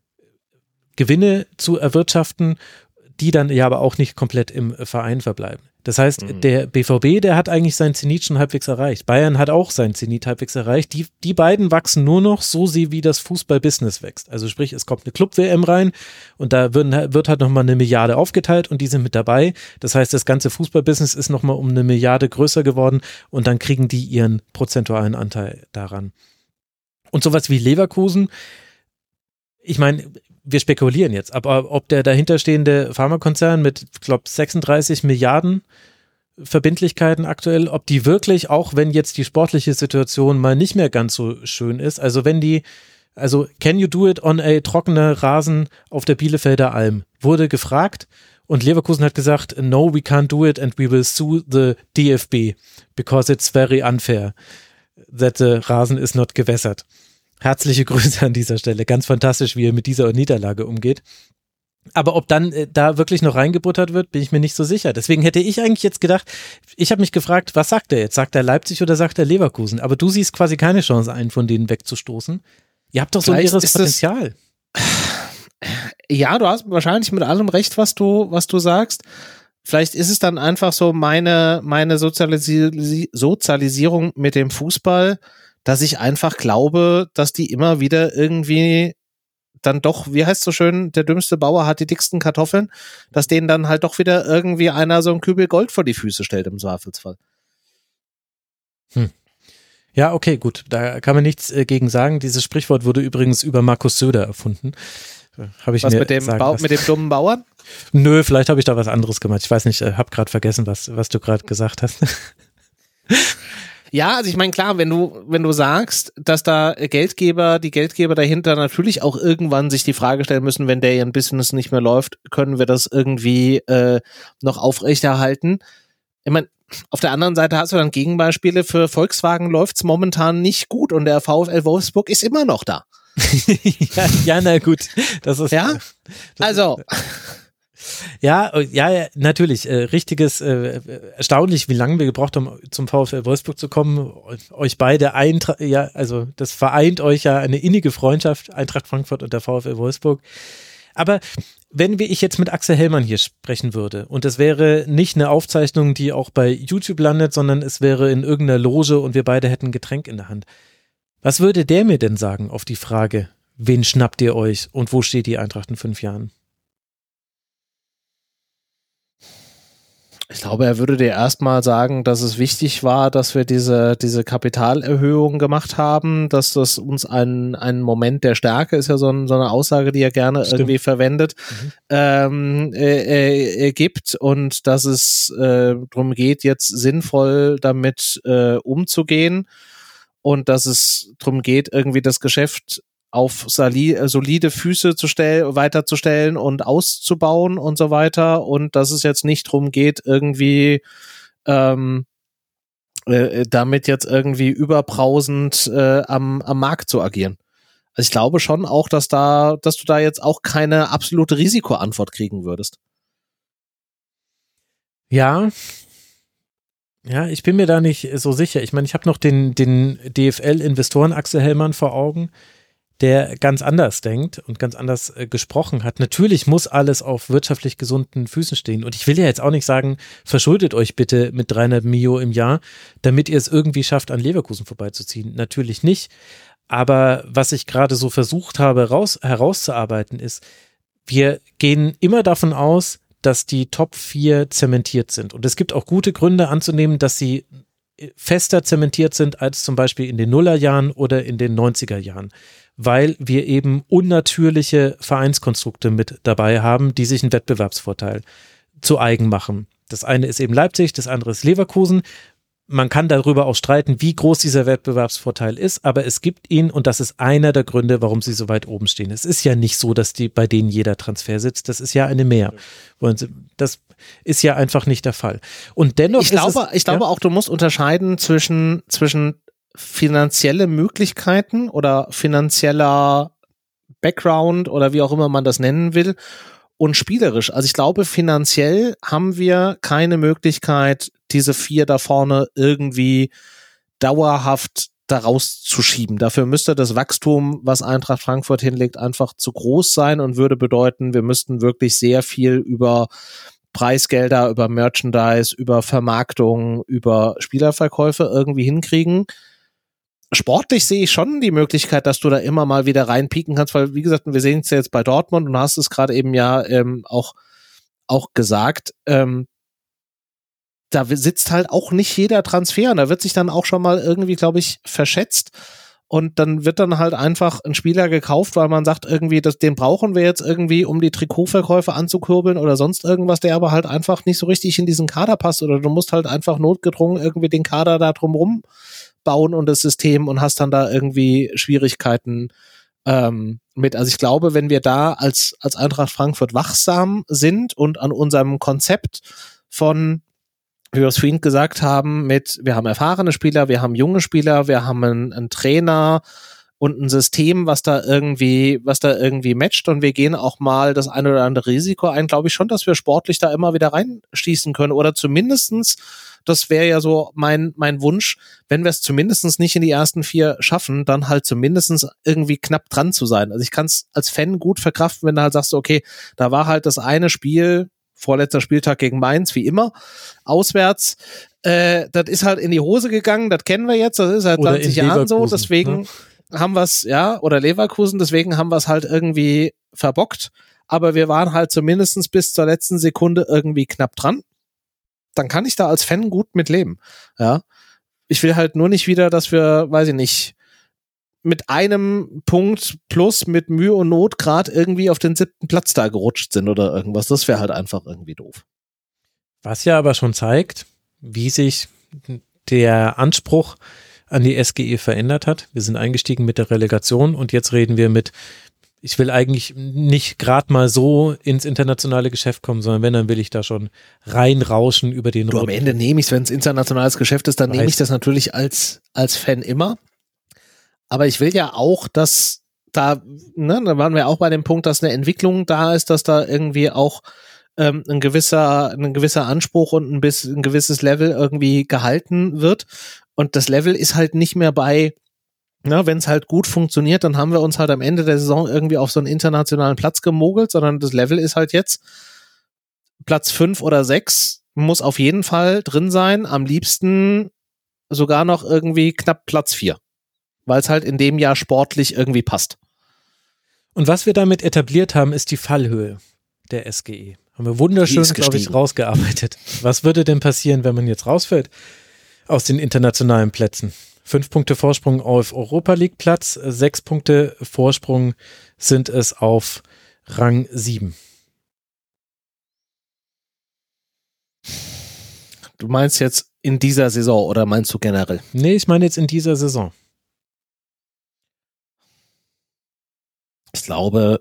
Gewinne zu erwirtschaften, die dann ja aber auch nicht komplett im Verein verbleiben. Das heißt, mhm. der B V B, der hat eigentlich sein Zenit schon halbwegs erreicht. Bayern hat auch sein Zenit halbwegs erreicht. Die, die beiden wachsen nur noch so sie, wie das Fußball-Business wächst. Also sprich, es kommt eine Club-W M rein und da wird, wird halt nochmal eine Milliarde aufgeteilt und die sind mit dabei. Das heißt, das ganze Fußball-Business ist nochmal um eine Milliarde größer geworden und dann kriegen die ihren prozentualen Anteil daran. Und sowas wie Leverkusen, ich meine, wir spekulieren jetzt, aber ob der dahinterstehende Pharmakonzern mit, ich glaube, sechsunddreißig Milliarden Verbindlichkeiten aktuell, ob die wirklich, auch wenn jetzt die sportliche Situation mal nicht mehr ganz so schön ist, also wenn die, also can you do it on a trockener Rasen auf der Bielefelder Alm, wurde gefragt und Leverkusen hat gesagt, no, we can't do it and we will sue the D F B because it's very unfair that the Rasen is not gewässert. Herzliche Grüße an dieser Stelle. Ganz fantastisch, wie er mit dieser Niederlage umgeht. Aber ob dann äh, da wirklich noch reingebuttert wird, bin ich mir nicht so sicher. Deswegen hätte ich eigentlich jetzt gedacht, ich habe mich gefragt, was sagt er jetzt? Sagt er Leipzig oder sagt er Leverkusen? Aber du siehst quasi keine Chance, einen von denen wegzustoßen. Ihr habt doch so ein irres Potenzial. Ja, du hast wahrscheinlich mit allem recht, was du, was du sagst. Vielleicht ist es dann einfach so meine, meine Sozialisi- Sozialisierung mit dem Fußball, dass ich einfach glaube, dass die immer wieder irgendwie dann doch, wie heißt es so schön, der dümmste Bauer hat die dicksten Kartoffeln, dass denen dann halt doch wieder irgendwie einer so ein Kübel Gold vor die Füße stellt im Zweifelsfall. Hm. Ja, okay, gut, da kann man nichts äh, gegen sagen. Dieses Sprichwort wurde übrigens über Markus Söder erfunden. Hab ich was mir mit dem, sagen Bau, lassen. mit dem dummen Bauern? Nö, vielleicht habe ich da was anderes gemacht. Ich weiß nicht, äh, habe gerade vergessen, was, was du gerade gesagt hast. Ja, also ich meine, klar, wenn du, wenn du sagst, dass da Geldgeber, die Geldgeber dahinter natürlich auch irgendwann sich die Frage stellen müssen, wenn der ihren Business nicht mehr läuft, können wir das irgendwie äh, noch aufrechterhalten? Ich meine, auf der anderen Seite hast du dann Gegenbeispiele. Für Volkswagen läuft's momentan nicht gut und der VfL Wolfsburg ist immer noch da. ja, ja, na gut. Das ist, ja, das also... Ist, Ja, ja, ja, natürlich. Äh, richtiges, äh, erstaunlich, wie lange wir gebraucht haben, zum VfL Wolfsburg zu kommen. Euch beide, Eintra- ja, also das vereint euch ja eine innige Freundschaft, Eintracht Frankfurt und der VfL Wolfsburg. Aber wenn wir, ich jetzt mit Axel Hellmann hier sprechen würde und es wäre nicht eine Aufzeichnung, die auch bei YouTube landet, sondern es wäre in irgendeiner Loge und wir beide hätten ein Getränk in der Hand. Was würde der mir denn sagen auf die Frage, wen schnappt ihr euch und wo steht die Eintracht in fünf Jahren? Ich glaube, er würde dir erstmal sagen, dass es wichtig war, dass wir diese, diese Kapitalerhöhung gemacht haben, dass das uns ein, ein Moment der Stärke ist ja so, ein, so eine Aussage, die er gerne Stimmt. irgendwie verwendet, mhm. ähm, äh, äh, gibt und dass es äh, darum geht, jetzt sinnvoll damit äh, umzugehen und dass es darum geht, irgendwie das Geschäft auf solide Füße zu stellen, weiterzustellen und auszubauen und so weiter und dass es jetzt nicht drum geht, irgendwie ähm, äh, damit jetzt irgendwie überbrausend äh, am, am Markt zu agieren. Also ich glaube schon auch, dass da, dass du da jetzt auch keine absolute Risikoantwort kriegen würdest. Ja, ja, ich bin mir da nicht so sicher. Ich meine, ich habe noch den, den D F L-Investoren Axel Hellmann vor Augen, der ganz anders denkt und ganz anders äh, gesprochen hat. Natürlich muss alles auf wirtschaftlich gesunden Füßen stehen. Und ich will ja jetzt auch nicht sagen, verschuldet euch bitte mit dreihundert Mio im Jahr, damit ihr es irgendwie schafft, an Leverkusen vorbeizuziehen. Natürlich nicht. Aber was ich gerade so versucht habe raus, herauszuarbeiten ist, wir gehen immer davon aus, dass die Top vier zementiert sind. Und es gibt auch gute Gründe anzunehmen, dass sie fester zementiert sind als zum Beispiel in den Nullerjahren oder in den neunziger Jahren. Weil wir eben unnatürliche Vereinskonstrukte mit dabei haben, die sich einen Wettbewerbsvorteil zu eigen machen. Das eine ist eben Leipzig, das andere ist Leverkusen. man kann darüber auch streiten, wie groß dieser Wettbewerbsvorteil ist, aber es gibt ihn und das ist einer der Gründe, warum sie so weit oben stehen. Es ist ja nicht so, dass die bei denen jeder Transfer sitzt, das ist ja eine Mehr. Das ist ja einfach nicht der Fall. Und dennoch ich glaube, ist es, ich glaube ja? auch, du musst unterscheiden zwischen, zwischen finanzielle Möglichkeiten oder finanzieller Background oder wie auch immer man das nennen will und spielerisch. Also ich glaube, finanziell haben wir keine Möglichkeit, diese vier da vorne irgendwie dauerhaft da rauszuschieben. Dafür müsste das Wachstum, was Eintracht Frankfurt hinlegt, einfach zu groß sein und würde bedeuten, wir müssten wirklich sehr viel über Preisgelder, über Merchandise, über Vermarktung, über Spielerverkäufe irgendwie hinkriegen. Sportlich sehe ich schon die Möglichkeit, dass du da immer mal wieder reinpieken kannst, weil, wie gesagt, wir sehen es ja jetzt bei Dortmund und du hast es gerade eben ja ähm, auch, auch gesagt, ähm, da sitzt halt auch nicht jeder Transfer und da wird sich dann auch schon mal irgendwie, glaube ich, verschätzt und dann wird dann halt einfach ein Spieler gekauft, weil man sagt irgendwie, das, den brauchen wir jetzt irgendwie, um die Trikotverkäufe anzukurbeln oder sonst irgendwas, der aber halt einfach nicht so richtig in diesen Kader passt oder du musst halt einfach notgedrungen irgendwie den Kader da drumrum bauen und das System und hast dann da irgendwie Schwierigkeiten ähm, mit. Also ich glaube, wenn wir da als, als Eintracht Frankfurt wachsam sind und an unserem Konzept von, wie wir es vorhin gesagt haben, mit, wir haben erfahrene Spieler, wir haben junge Spieler, wir haben einen, einen Trainer und ein System, was da irgendwie, was da irgendwie matcht und wir gehen auch mal das eine oder andere Risiko ein, glaube ich schon, dass wir sportlich da immer wieder reinschießen können oder zumindestens, das wäre ja so mein, mein Wunsch, wenn wir es zumindestens nicht in die ersten vier schaffen, dann halt zumindestens irgendwie knapp dran zu sein. Also ich kann es als Fan gut verkraften, wenn du halt sagst, okay, da war halt das eine Spiel, vorletzter Spieltag gegen Mainz, wie immer, auswärts, äh, das ist halt in die Hose gegangen, das kennen wir jetzt, das ist seit zwanzig Jahren so, deswegen ne? haben wir es, ja, oder Leverkusen, deswegen haben wir es halt irgendwie verbockt, aber wir waren halt zumindestens bis zur letzten Sekunde irgendwie knapp dran. Dann kann ich da als Fan gut mit leben. Ja. Ich will halt nur nicht wieder, dass wir, weiß ich nicht, mit einem Punkt plus mit Mühe und Not gerade irgendwie auf den siebten Platz da gerutscht sind oder irgendwas. Das wäre halt einfach irgendwie doof. Was ja aber schon zeigt, wie sich der Anspruch an die S G E verändert hat. Wir sind eingestiegen mit der Relegation und jetzt reden wir mit, ich will eigentlich nicht gerade mal so ins internationale Geschäft kommen, sondern wenn, dann will ich da schon reinrauschen über den Roten. Am Ende nehme ich es, wenn es internationales Geschäft ist, dann nehme ich das natürlich als, als Fan immer. Aber ich will ja auch, dass da, ne, da waren wir auch bei dem Punkt, dass eine Entwicklung da ist, dass da irgendwie auch ähm, ein gewisser, ein gewisser Anspruch und ein, bis, ein gewisses Level irgendwie gehalten wird. Und das Level ist halt nicht mehr bei, na, wenn es halt gut funktioniert, dann haben wir uns halt am Ende der Saison irgendwie auf so einen internationalen Platz gemogelt, sondern das Level ist halt jetzt Platz fünf oder sechs, muss auf jeden Fall drin sein, am liebsten sogar noch irgendwie knapp Platz vier, weil es halt in dem Jahr sportlich irgendwie passt. Und was wir damit etabliert haben, ist die Fallhöhe der S G E. Haben wir wunderschön, glaube ich, rausgearbeitet. Was würde denn passieren, wenn man jetzt rausfällt aus den internationalen Plätzen? Fünf Punkte Vorsprung auf Europa League Platz, sechs Punkte Vorsprung sind es auf Rang sieben. Du meinst jetzt in dieser Saison oder meinst du generell? Nee, ich meine jetzt in dieser Saison. Ich glaube,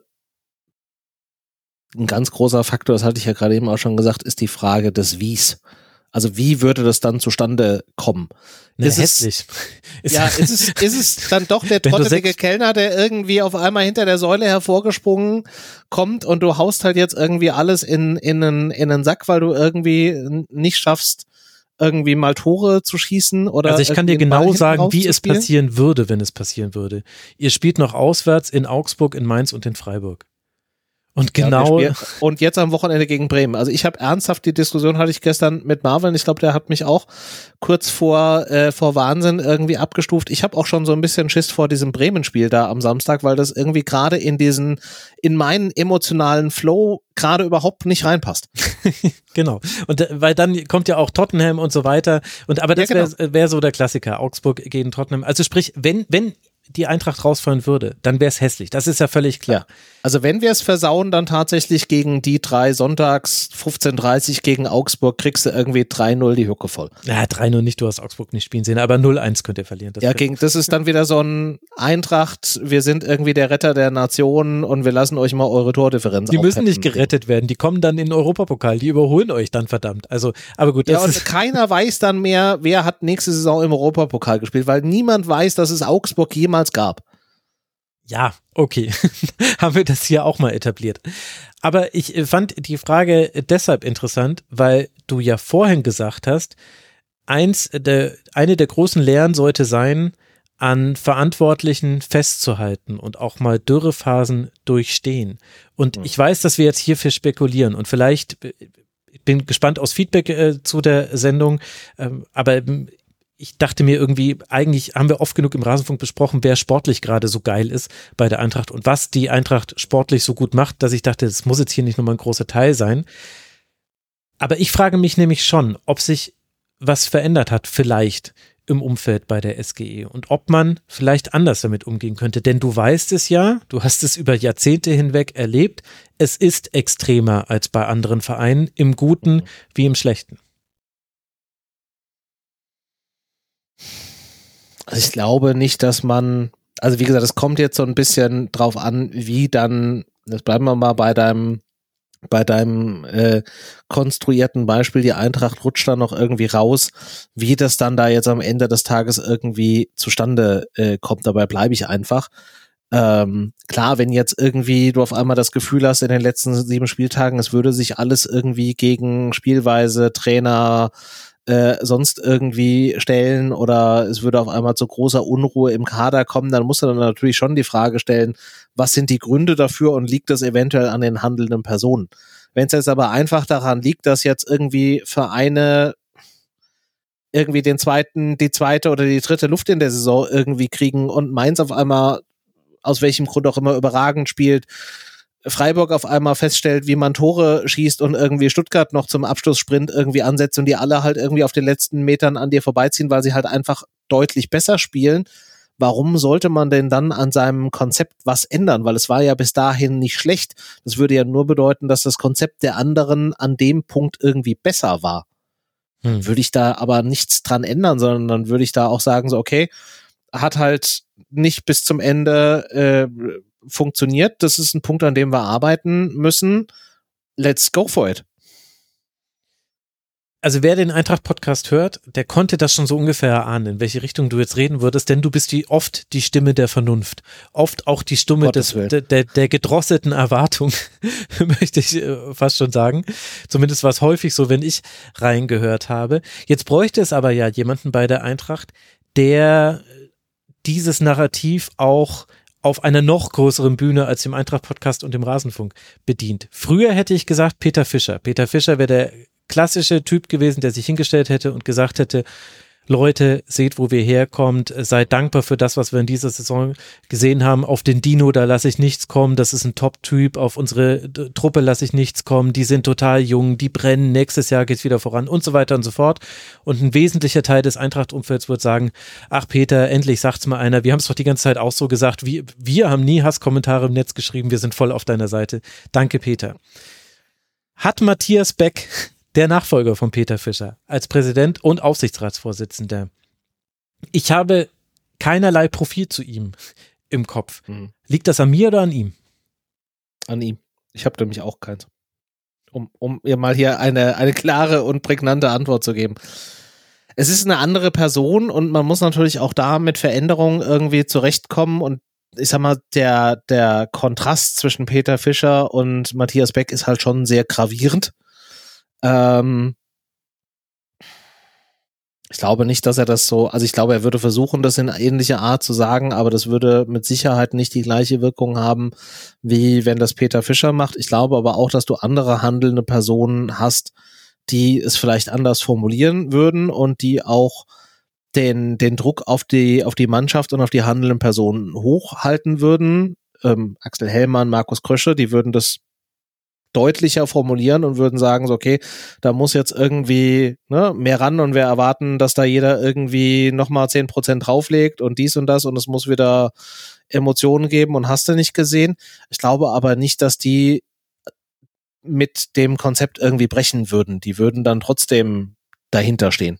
ein ganz großer Faktor, das hatte ich ja gerade eben auch schon gesagt, ist die Frage des Wies. Also wie würde das dann zustande kommen? Ne, ist hässlich. Es, ja, ist es, ist es dann doch der trottelige Kellner, der irgendwie auf einmal hinter der Säule hervorgesprungen kommt und du haust halt jetzt irgendwie alles in, in, einen, in einen Sack, weil du irgendwie nicht schaffst, irgendwie mal Tore zu schießen oder. Also ich kann dir genau sagen, wie es passieren würde, wenn es passieren würde. Ihr spielt noch auswärts in Augsburg, in Mainz und in Freiburg. Und genau. Ja, und jetzt am Wochenende gegen Bremen. Also ich habe ernsthaft, die Diskussion hatte ich gestern mit Marvin, ich glaube, der hat mich auch kurz vor äh, vor Wahnsinn irgendwie abgestuft. Ich habe auch schon so ein bisschen Schiss vor diesem Bremen-Spiel da am Samstag, weil das irgendwie gerade in diesen, in meinen emotionalen Flow gerade überhaupt nicht reinpasst. Genau. Und äh, weil dann kommt ja auch Tottenham und so weiter. Und aber das ja, genau. wäre wär so der Klassiker, Augsburg gegen Tottenham. Also sprich, wenn, wenn die Eintracht rausfallen würde, dann wäre es hässlich. Das ist ja völlig klar. Ja. Also wenn wir es versauen, dann tatsächlich gegen die drei sonntags fünfzehn Uhr dreißig gegen Augsburg kriegst du irgendwie drei null die Hucke voll. Ja, drei null nicht, du hast Augsburg nicht spielen sehen, aber null eins könnt ihr verlieren. Das ja, gegen, das ist dann wieder so ein Eintracht, wir sind irgendwie der Retter der Nation und wir lassen euch mal eure Tordifferenz Die müssen aufpeppen. nicht gerettet werden, die kommen dann in den Europapokal, die überholen euch dann verdammt. Also, aber gut. Das ja, und ist keiner weiß dann mehr, wer hat nächste Saison im Europapokal gespielt, weil niemand weiß, dass es Augsburg jemals gab. Ja, okay. Haben wir das hier auch mal etabliert. Aber ich fand die Frage deshalb interessant, weil du ja vorhin gesagt hast, eins der, eine der großen Lehren sollte sein, an Verantwortlichen festzuhalten und auch mal Dürrephasen durchstehen. Und ich weiß, dass wir jetzt hierfür spekulieren und vielleicht, ich bin gespannt aus Feedback äh, zu der Sendung, ähm, aber ich dachte mir irgendwie, eigentlich haben wir oft genug im Rasenfunk besprochen, wer sportlich gerade so geil ist bei der Eintracht und was die Eintracht sportlich so gut macht, dass ich dachte, das muss jetzt hier nicht nochmal ein großer Teil sein. Aber ich frage mich nämlich schon, ob sich was verändert hat, vielleicht im Umfeld bei der S G E und ob man vielleicht anders damit umgehen könnte. Denn du weißt es ja, du hast es über Jahrzehnte hinweg erlebt, es ist extremer als bei anderen Vereinen, im Guten wie im Schlechten. Also ich glaube nicht, dass man, also wie gesagt, es kommt jetzt so ein bisschen drauf an, wie dann, jetzt bleiben wir mal bei deinem, bei deinem äh, konstruierten Beispiel, die Eintracht rutscht dann noch irgendwie raus, wie das dann da jetzt am Ende des Tages irgendwie zustande äh, kommt, dabei bleibe ich einfach. Ähm, klar, wenn jetzt irgendwie du auf einmal das Gefühl hast in den letzten sieben Spieltagen, es würde sich alles irgendwie gegen Spielweise, Trainer, Äh, sonst irgendwie stellen oder es würde auf einmal zu großer Unruhe im Kader kommen, dann muss er dann natürlich schon die Frage stellen, was sind die Gründe dafür und liegt das eventuell an den handelnden Personen? Wenn es jetzt aber einfach daran liegt, dass jetzt irgendwie Vereine irgendwie den zweiten, die zweite oder die dritte Luft in der Saison irgendwie kriegen und Mainz auf einmal aus welchem Grund auch immer überragend spielt, Freiburg auf einmal feststellt, wie man Tore schießt und irgendwie Stuttgart noch zum Abschlusssprint irgendwie ansetzt und die alle halt irgendwie auf den letzten Metern an dir vorbeiziehen, weil sie halt einfach deutlich besser spielen. Warum sollte man denn dann an seinem Konzept was ändern? Weil es war ja bis dahin nicht schlecht. Das würde ja nur bedeuten, dass das Konzept der anderen an dem Punkt irgendwie besser war. Hm. Würde ich da aber nichts dran ändern, sondern dann würde ich da auch sagen, so okay, hat halt nicht bis zum Ende äh, funktioniert. Das ist ein Punkt, an dem wir arbeiten müssen. Let's go for it. Also wer den Eintracht-Podcast hört, der konnte das schon so ungefähr erahnen, in welche Richtung du jetzt reden würdest, denn du bist die, oft die Stimme der Vernunft. Oft auch die Stimme des, der, der, der gedrosselten Erwartung, möchte ich äh, fast schon sagen. Zumindest war es häufig so, wenn ich reingehört habe. Jetzt bräuchte es aber ja jemanden bei der Eintracht, der dieses Narrativ auch auf einer noch größeren Bühne als dem Eintracht-Podcast und dem Rasenfunk bedient. Früher hätte ich gesagt Peter Fischer. Peter Fischer wäre der klassische Typ gewesen, der sich hingestellt hätte und gesagt hätte, Leute, seht, wo wir herkommen, seid dankbar für das, was wir in dieser Saison gesehen haben. Auf den Dino, da lasse ich nichts kommen, das ist ein Top-Typ, auf unsere Truppe lasse ich nichts kommen, die sind total jung, die brennen, nächstes Jahr geht's wieder voran und so weiter und so fort. Und ein wesentlicher Teil des Eintracht-Umfelds wird sagen, ach Peter, endlich sagt's mal einer, wir haben es doch die ganze Zeit auch so gesagt, wir, wir haben nie Hasskommentare im Netz geschrieben, wir sind voll auf deiner Seite. Danke, Peter. Hat Matthias Beck, der Nachfolger von Peter Fischer, als Präsident und Aufsichtsratsvorsitzender. Ich habe keinerlei Profil zu ihm im Kopf. Mhm. Liegt das an mir oder an ihm? An ihm. Ich habe nämlich auch keins. Um, um ihr mal hier eine, eine klare und prägnante Antwort zu geben. Es ist eine andere Person und man muss natürlich auch da mit Veränderungen irgendwie zurechtkommen und ich sag mal, der, der Kontrast zwischen Peter Fischer und Matthias Beck ist halt schon sehr gravierend. Ähm, ich glaube nicht, dass er das so, also ich glaube, er würde versuchen, das in ähnlicher Art zu sagen, aber das würde mit Sicherheit nicht die gleiche Wirkung haben, wie wenn das Peter Fischer macht. Ich glaube aber auch, dass du andere handelnde Personen hast, die es vielleicht anders formulieren würden und die auch den, den Druck auf die, auf die Mannschaft und auf die handelnden Personen hochhalten würden. Ähm, Axel Hellmann, Markus Krösche, die würden das deutlicher formulieren und würden sagen, so, okay, da muss jetzt irgendwie ne, mehr ran und wir erwarten, dass da jeder irgendwie nochmal zehn Prozent drauflegt und dies und das und es muss wieder Emotionen geben und hast du nicht gesehen. Ich glaube aber nicht, dass die mit dem Konzept irgendwie brechen würden. Die würden dann trotzdem dahinter stehen.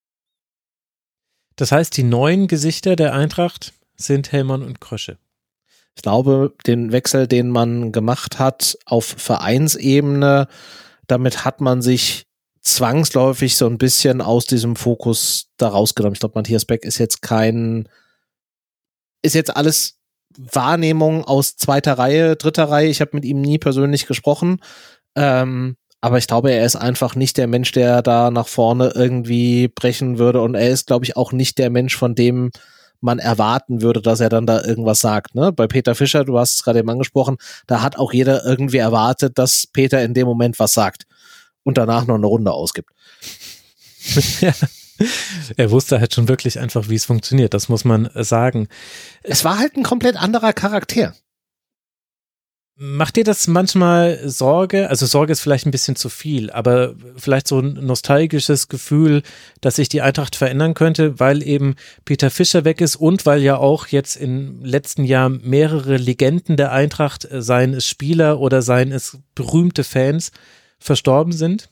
Das heißt, die neuen Gesichter der Eintracht sind Hellmann und Krösche. Ich glaube, den Wechsel, den man gemacht hat auf Vereinsebene, damit hat man sich zwangsläufig so ein bisschen aus diesem Fokus da rausgenommen. Ich glaube, Matthias Beck ist jetzt kein, ist jetzt alles Wahrnehmung aus zweiter Reihe, dritter Reihe. Ich habe mit ihm nie persönlich gesprochen, ähm, aber ich glaube, er ist einfach nicht der Mensch, der da nach vorne irgendwie brechen würde und er ist, glaube ich, auch nicht der Mensch, von dem man erwarten würde, dass er dann da irgendwas sagt. Ne? Bei Peter Fischer, du hast es gerade eben angesprochen, da hat auch jeder irgendwie erwartet, dass Peter in dem Moment was sagt und danach noch eine Runde ausgibt. Ja. Er wusste halt schon wirklich einfach, wie es funktioniert, das muss man sagen. Es war halt ein komplett anderer Charakter. Macht dir das manchmal Sorge? Also Sorge ist vielleicht ein bisschen zu viel, aber vielleicht so ein nostalgisches Gefühl, dass sich die Eintracht verändern könnte, weil eben Peter Fischer weg ist und weil ja auch jetzt im letzten Jahr mehrere Legenden der Eintracht, seien es Spieler oder seien es berühmte Fans, verstorben sind?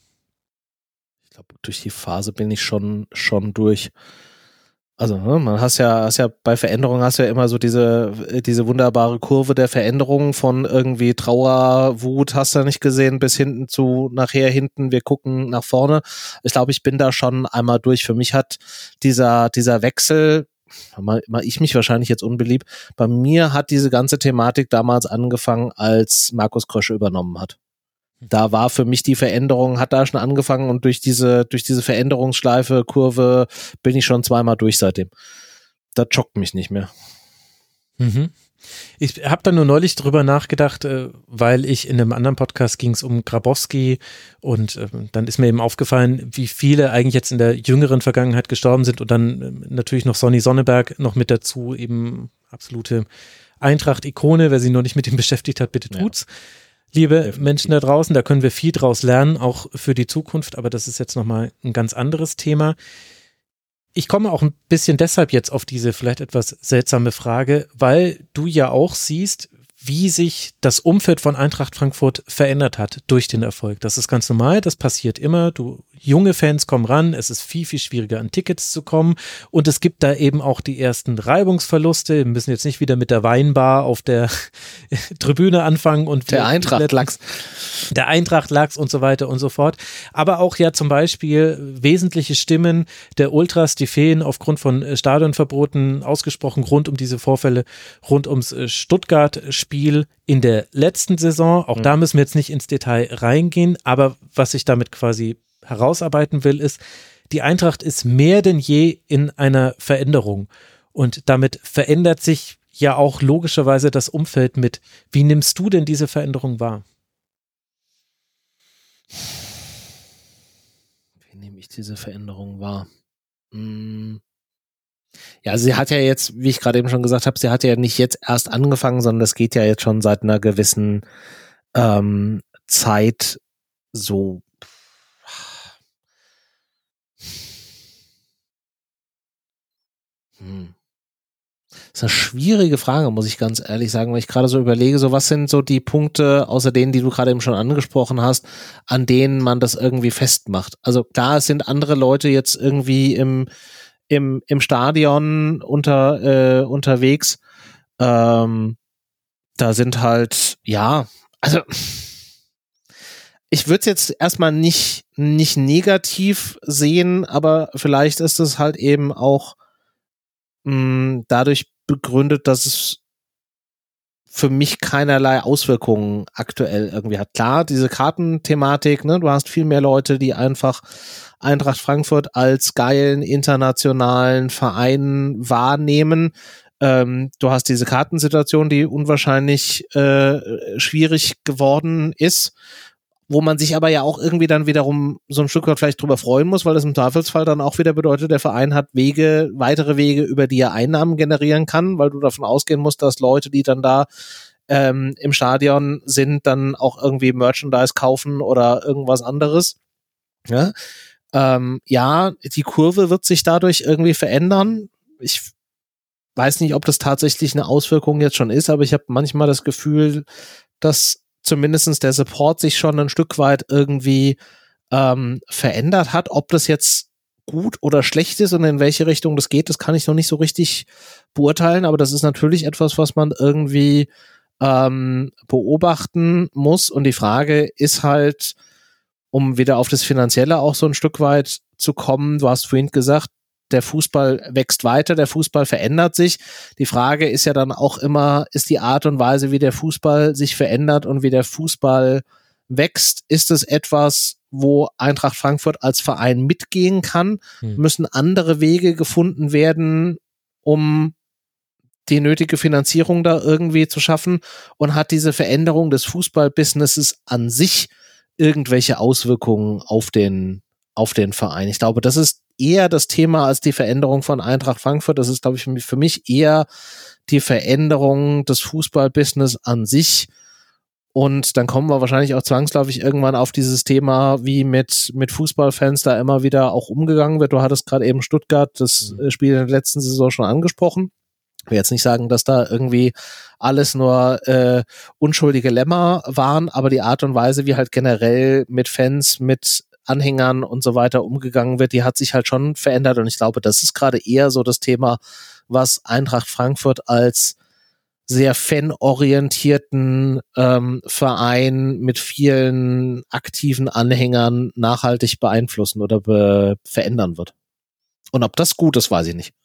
Ich glaube, durch die Phase bin ich schon, schon durch. Also, ne, man hast ja, hast ja bei Veränderungen hast ja immer so diese, diese wunderbare Kurve der Veränderungen von irgendwie Trauer, Wut, hast du nicht gesehen, bis hinten zu nachher hinten, wir gucken nach vorne. Ich glaube, ich bin da schon einmal durch. Für mich hat dieser, dieser Wechsel, mal, mal ich mich wahrscheinlich jetzt unbeliebt, bei mir hat diese ganze Thematik damals angefangen, als Markus Krösche übernommen hat. Da war für mich die Veränderung, hat da schon angefangen und durch diese, durch diese Veränderungsschleife, Kurve bin ich schon zweimal durch seitdem. Das schockt mich nicht mehr. Mhm. Ich habe da nur neulich drüber nachgedacht, weil ich in einem anderen Podcast ging es um Grabowski und dann ist mir eben aufgefallen, wie viele eigentlich jetzt in der jüngeren Vergangenheit gestorben sind und dann natürlich noch Sonny Sonneberg noch mit dazu, eben absolute Eintracht-Ikone. Wer sich noch nicht mit ihm beschäftigt hat, bitte tut's. Ja. Liebe Definitiv. Menschen da draußen, da können wir viel draus lernen, auch für die Zukunft, aber das ist jetzt nochmal ein ganz anderes Thema. Ich komme auch ein bisschen deshalb jetzt auf diese vielleicht etwas seltsame Frage, weil du ja auch siehst, wie sich das Umfeld von Eintracht Frankfurt verändert hat durch den Erfolg. Das ist ganz normal, das passiert immer. Du, junge Fans kommen ran, es ist viel, viel schwieriger an Tickets zu kommen und es gibt da eben auch die ersten Reibungsverluste. Wir müssen jetzt nicht wieder mit der Weinbar auf der Tribüne anfangen und der Eintracht-Lachs. Der Eintracht-Lachs und so weiter und so fort. Aber auch ja zum Beispiel wesentliche Stimmen der Ultras, die fehlen aufgrund von Stadionverboten ausgesprochen rund um diese Vorfälle, rund ums Stuttgart-Spiel in der letzten Saison. Auch mhm. da müssen wir jetzt nicht ins Detail reingehen, aber was ich damit quasi herausarbeiten will, ist, die Eintracht ist mehr denn je in einer Veränderung und damit verändert sich ja auch logischerweise das Umfeld mit. Wie nimmst du denn diese Veränderung wahr? Wie nehme ich diese Veränderung wahr? Hm. Ja, sie hat ja jetzt, wie ich gerade eben schon gesagt habe, sie hat ja nicht jetzt erst angefangen, sondern das geht ja jetzt schon seit einer gewissen ähm, Zeit so. Hm. Das ist eine schwierige Frage, muss ich ganz ehrlich sagen, weil ich gerade so überlege, so was sind so die Punkte, außer denen, die du gerade eben schon angesprochen hast, an denen man das irgendwie festmacht. Also klar, es sind andere Leute jetzt irgendwie im im im Stadion unter äh, unterwegs. Ähm, da sind halt, ja, also ich würde es jetzt erstmal nicht nicht negativ sehen, aber vielleicht ist es halt eben auch mh, dadurch begründet, dass es für mich keinerlei Auswirkungen aktuell irgendwie hat. Klar, diese Kartenthematik, ne, du hast viel mehr Leute, die einfach Eintracht Frankfurt als geilen internationalen Verein wahrnehmen. Ähm, du hast diese Kartensituation, die unwahrscheinlich äh, schwierig geworden ist, wo man sich aber ja auch irgendwie dann wiederum so ein Stück weit vielleicht drüber freuen muss, weil das im Zweifelsfall dann auch wieder bedeutet, der Verein hat Wege, weitere Wege, über die er Einnahmen generieren kann, weil du davon ausgehen musst, dass Leute, die dann da ähm, im Stadion sind, dann auch irgendwie Merchandise kaufen oder irgendwas anderes. Ja, ähm, ja, die Kurve wird sich dadurch irgendwie verändern. Ich weiß nicht, ob das tatsächlich eine Auswirkung jetzt schon ist, aber ich habe manchmal das Gefühl, dass zumindestens der Support sich schon ein Stück weit irgendwie ähm, verändert hat. Ob das jetzt gut oder schlecht ist und in welche Richtung das geht, das kann ich noch nicht so richtig beurteilen, aber das ist natürlich etwas, was man irgendwie ähm, beobachten muss, und die Frage ist halt, um wieder auf das Finanzielle auch so ein Stück weit zu kommen, du hast vorhin gesagt, der Fußball wächst weiter, der Fußball verändert sich. Die Frage ist ja dann auch immer, ist die Art und Weise, wie der Fußball sich verändert und wie der Fußball wächst, ist es etwas, wo Eintracht Frankfurt als Verein mitgehen kann? Hm. Müssen andere Wege gefunden werden, um die nötige Finanzierung da irgendwie zu schaffen? Und hat diese Veränderung des Fußballbusinesses an sich irgendwelche Auswirkungen auf den, auf den Verein? Ich glaube, das ist eher das Thema als die Veränderung von Eintracht Frankfurt. Das ist, glaube ich, für mich eher die Veränderung des Fußballbusiness an sich. Und dann kommen wir wahrscheinlich auch zwangsläufig irgendwann auf dieses Thema, wie mit, mit Fußballfans da immer wieder auch umgegangen wird. Du hattest gerade eben Stuttgart, das mhm. Spiel in der letzten Saison, schon angesprochen. Ich will jetzt nicht sagen, dass da irgendwie alles nur äh, unschuldige Lämmer waren, aber die Art und Weise, wie halt generell mit Fans, mit Anhängern und so weiter umgegangen wird, die hat sich halt schon verändert, und ich glaube, das ist gerade eher so das Thema, was Eintracht Frankfurt als sehr fanorientierten ähm, Verein mit vielen aktiven Anhängern nachhaltig beeinflussen oder be- verändern wird. Und ob das gut ist, weiß ich nicht.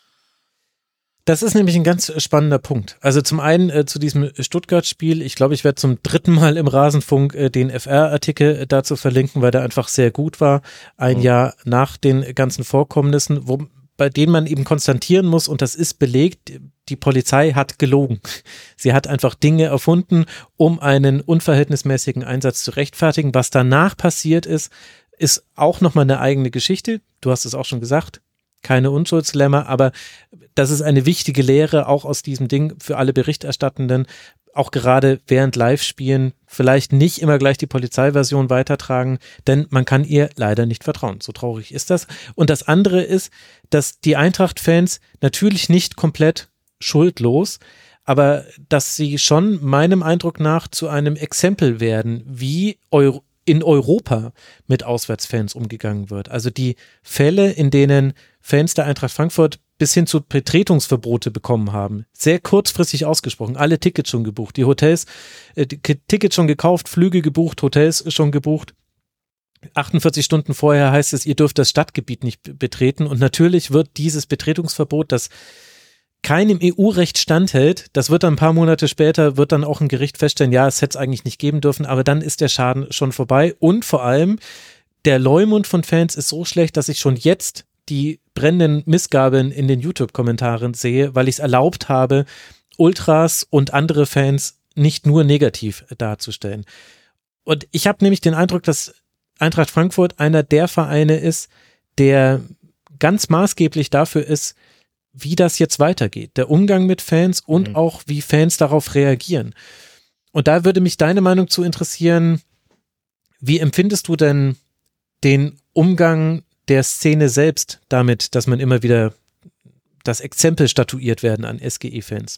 Das ist nämlich ein ganz spannender Punkt. Also zum einen äh, zu diesem Stuttgart-Spiel, ich glaube, ich werde zum dritten Mal im Rasenfunk äh, den F R-Artikel äh, dazu verlinken, weil der einfach sehr gut war, ein mhm. Jahr nach den ganzen Vorkommnissen, wo, bei denen man eben konstatieren muss, und das ist belegt, die Polizei hat gelogen. Sie hat einfach Dinge erfunden, um einen unverhältnismäßigen Einsatz zu rechtfertigen. Was danach passiert ist, ist auch nochmal eine eigene Geschichte. Du hast es auch schon gesagt. Keine Unschuldslämmer, aber das ist eine wichtige Lehre auch aus diesem Ding für alle Berichterstattenden, auch gerade während Live-Spielen vielleicht nicht immer gleich die Polizeiversion weitertragen, denn man kann ihr leider nicht vertrauen. So traurig ist das. Und das andere ist, dass die Eintracht-Fans natürlich nicht komplett schuldlos, aber dass sie schon meinem Eindruck nach zu einem Exempel werden, wie Euro in Europa mit Auswärtsfans umgegangen wird. Also die Fälle, in denen Fans der Eintracht Frankfurt bis hin zu Betretungsverbote bekommen haben, sehr kurzfristig ausgesprochen, alle Tickets schon gebucht, die Hotels, äh, die Tickets schon gekauft, Flüge gebucht, Hotels schon gebucht. achtundvierzig Stunden vorher heißt es, ihr dürft das Stadtgebiet nicht betreten, und natürlich wird dieses Betretungsverbot, das keinem E U-Recht standhält, das wird dann ein paar Monate später, wird dann auch ein Gericht feststellen, ja, es hätte es eigentlich nicht geben dürfen, aber dann ist der Schaden schon vorbei, und vor allem der Leumund von Fans ist so schlecht, dass ich schon jetzt die brennenden Missgabeln in den YouTube-Kommentaren sehe, weil ich es erlaubt habe, Ultras und andere Fans nicht nur negativ darzustellen. Und ich habe nämlich den Eindruck, dass Eintracht Frankfurt einer der Vereine ist, der ganz maßgeblich dafür ist, wie das jetzt weitergeht, der Umgang mit Fans und mhm. auch wie Fans darauf reagieren. Und da würde mich deine Meinung zu interessieren, wie empfindest du denn den Umgang der Szene selbst damit, dass man immer wieder das Exempel statuiert werden an S G E-Fans?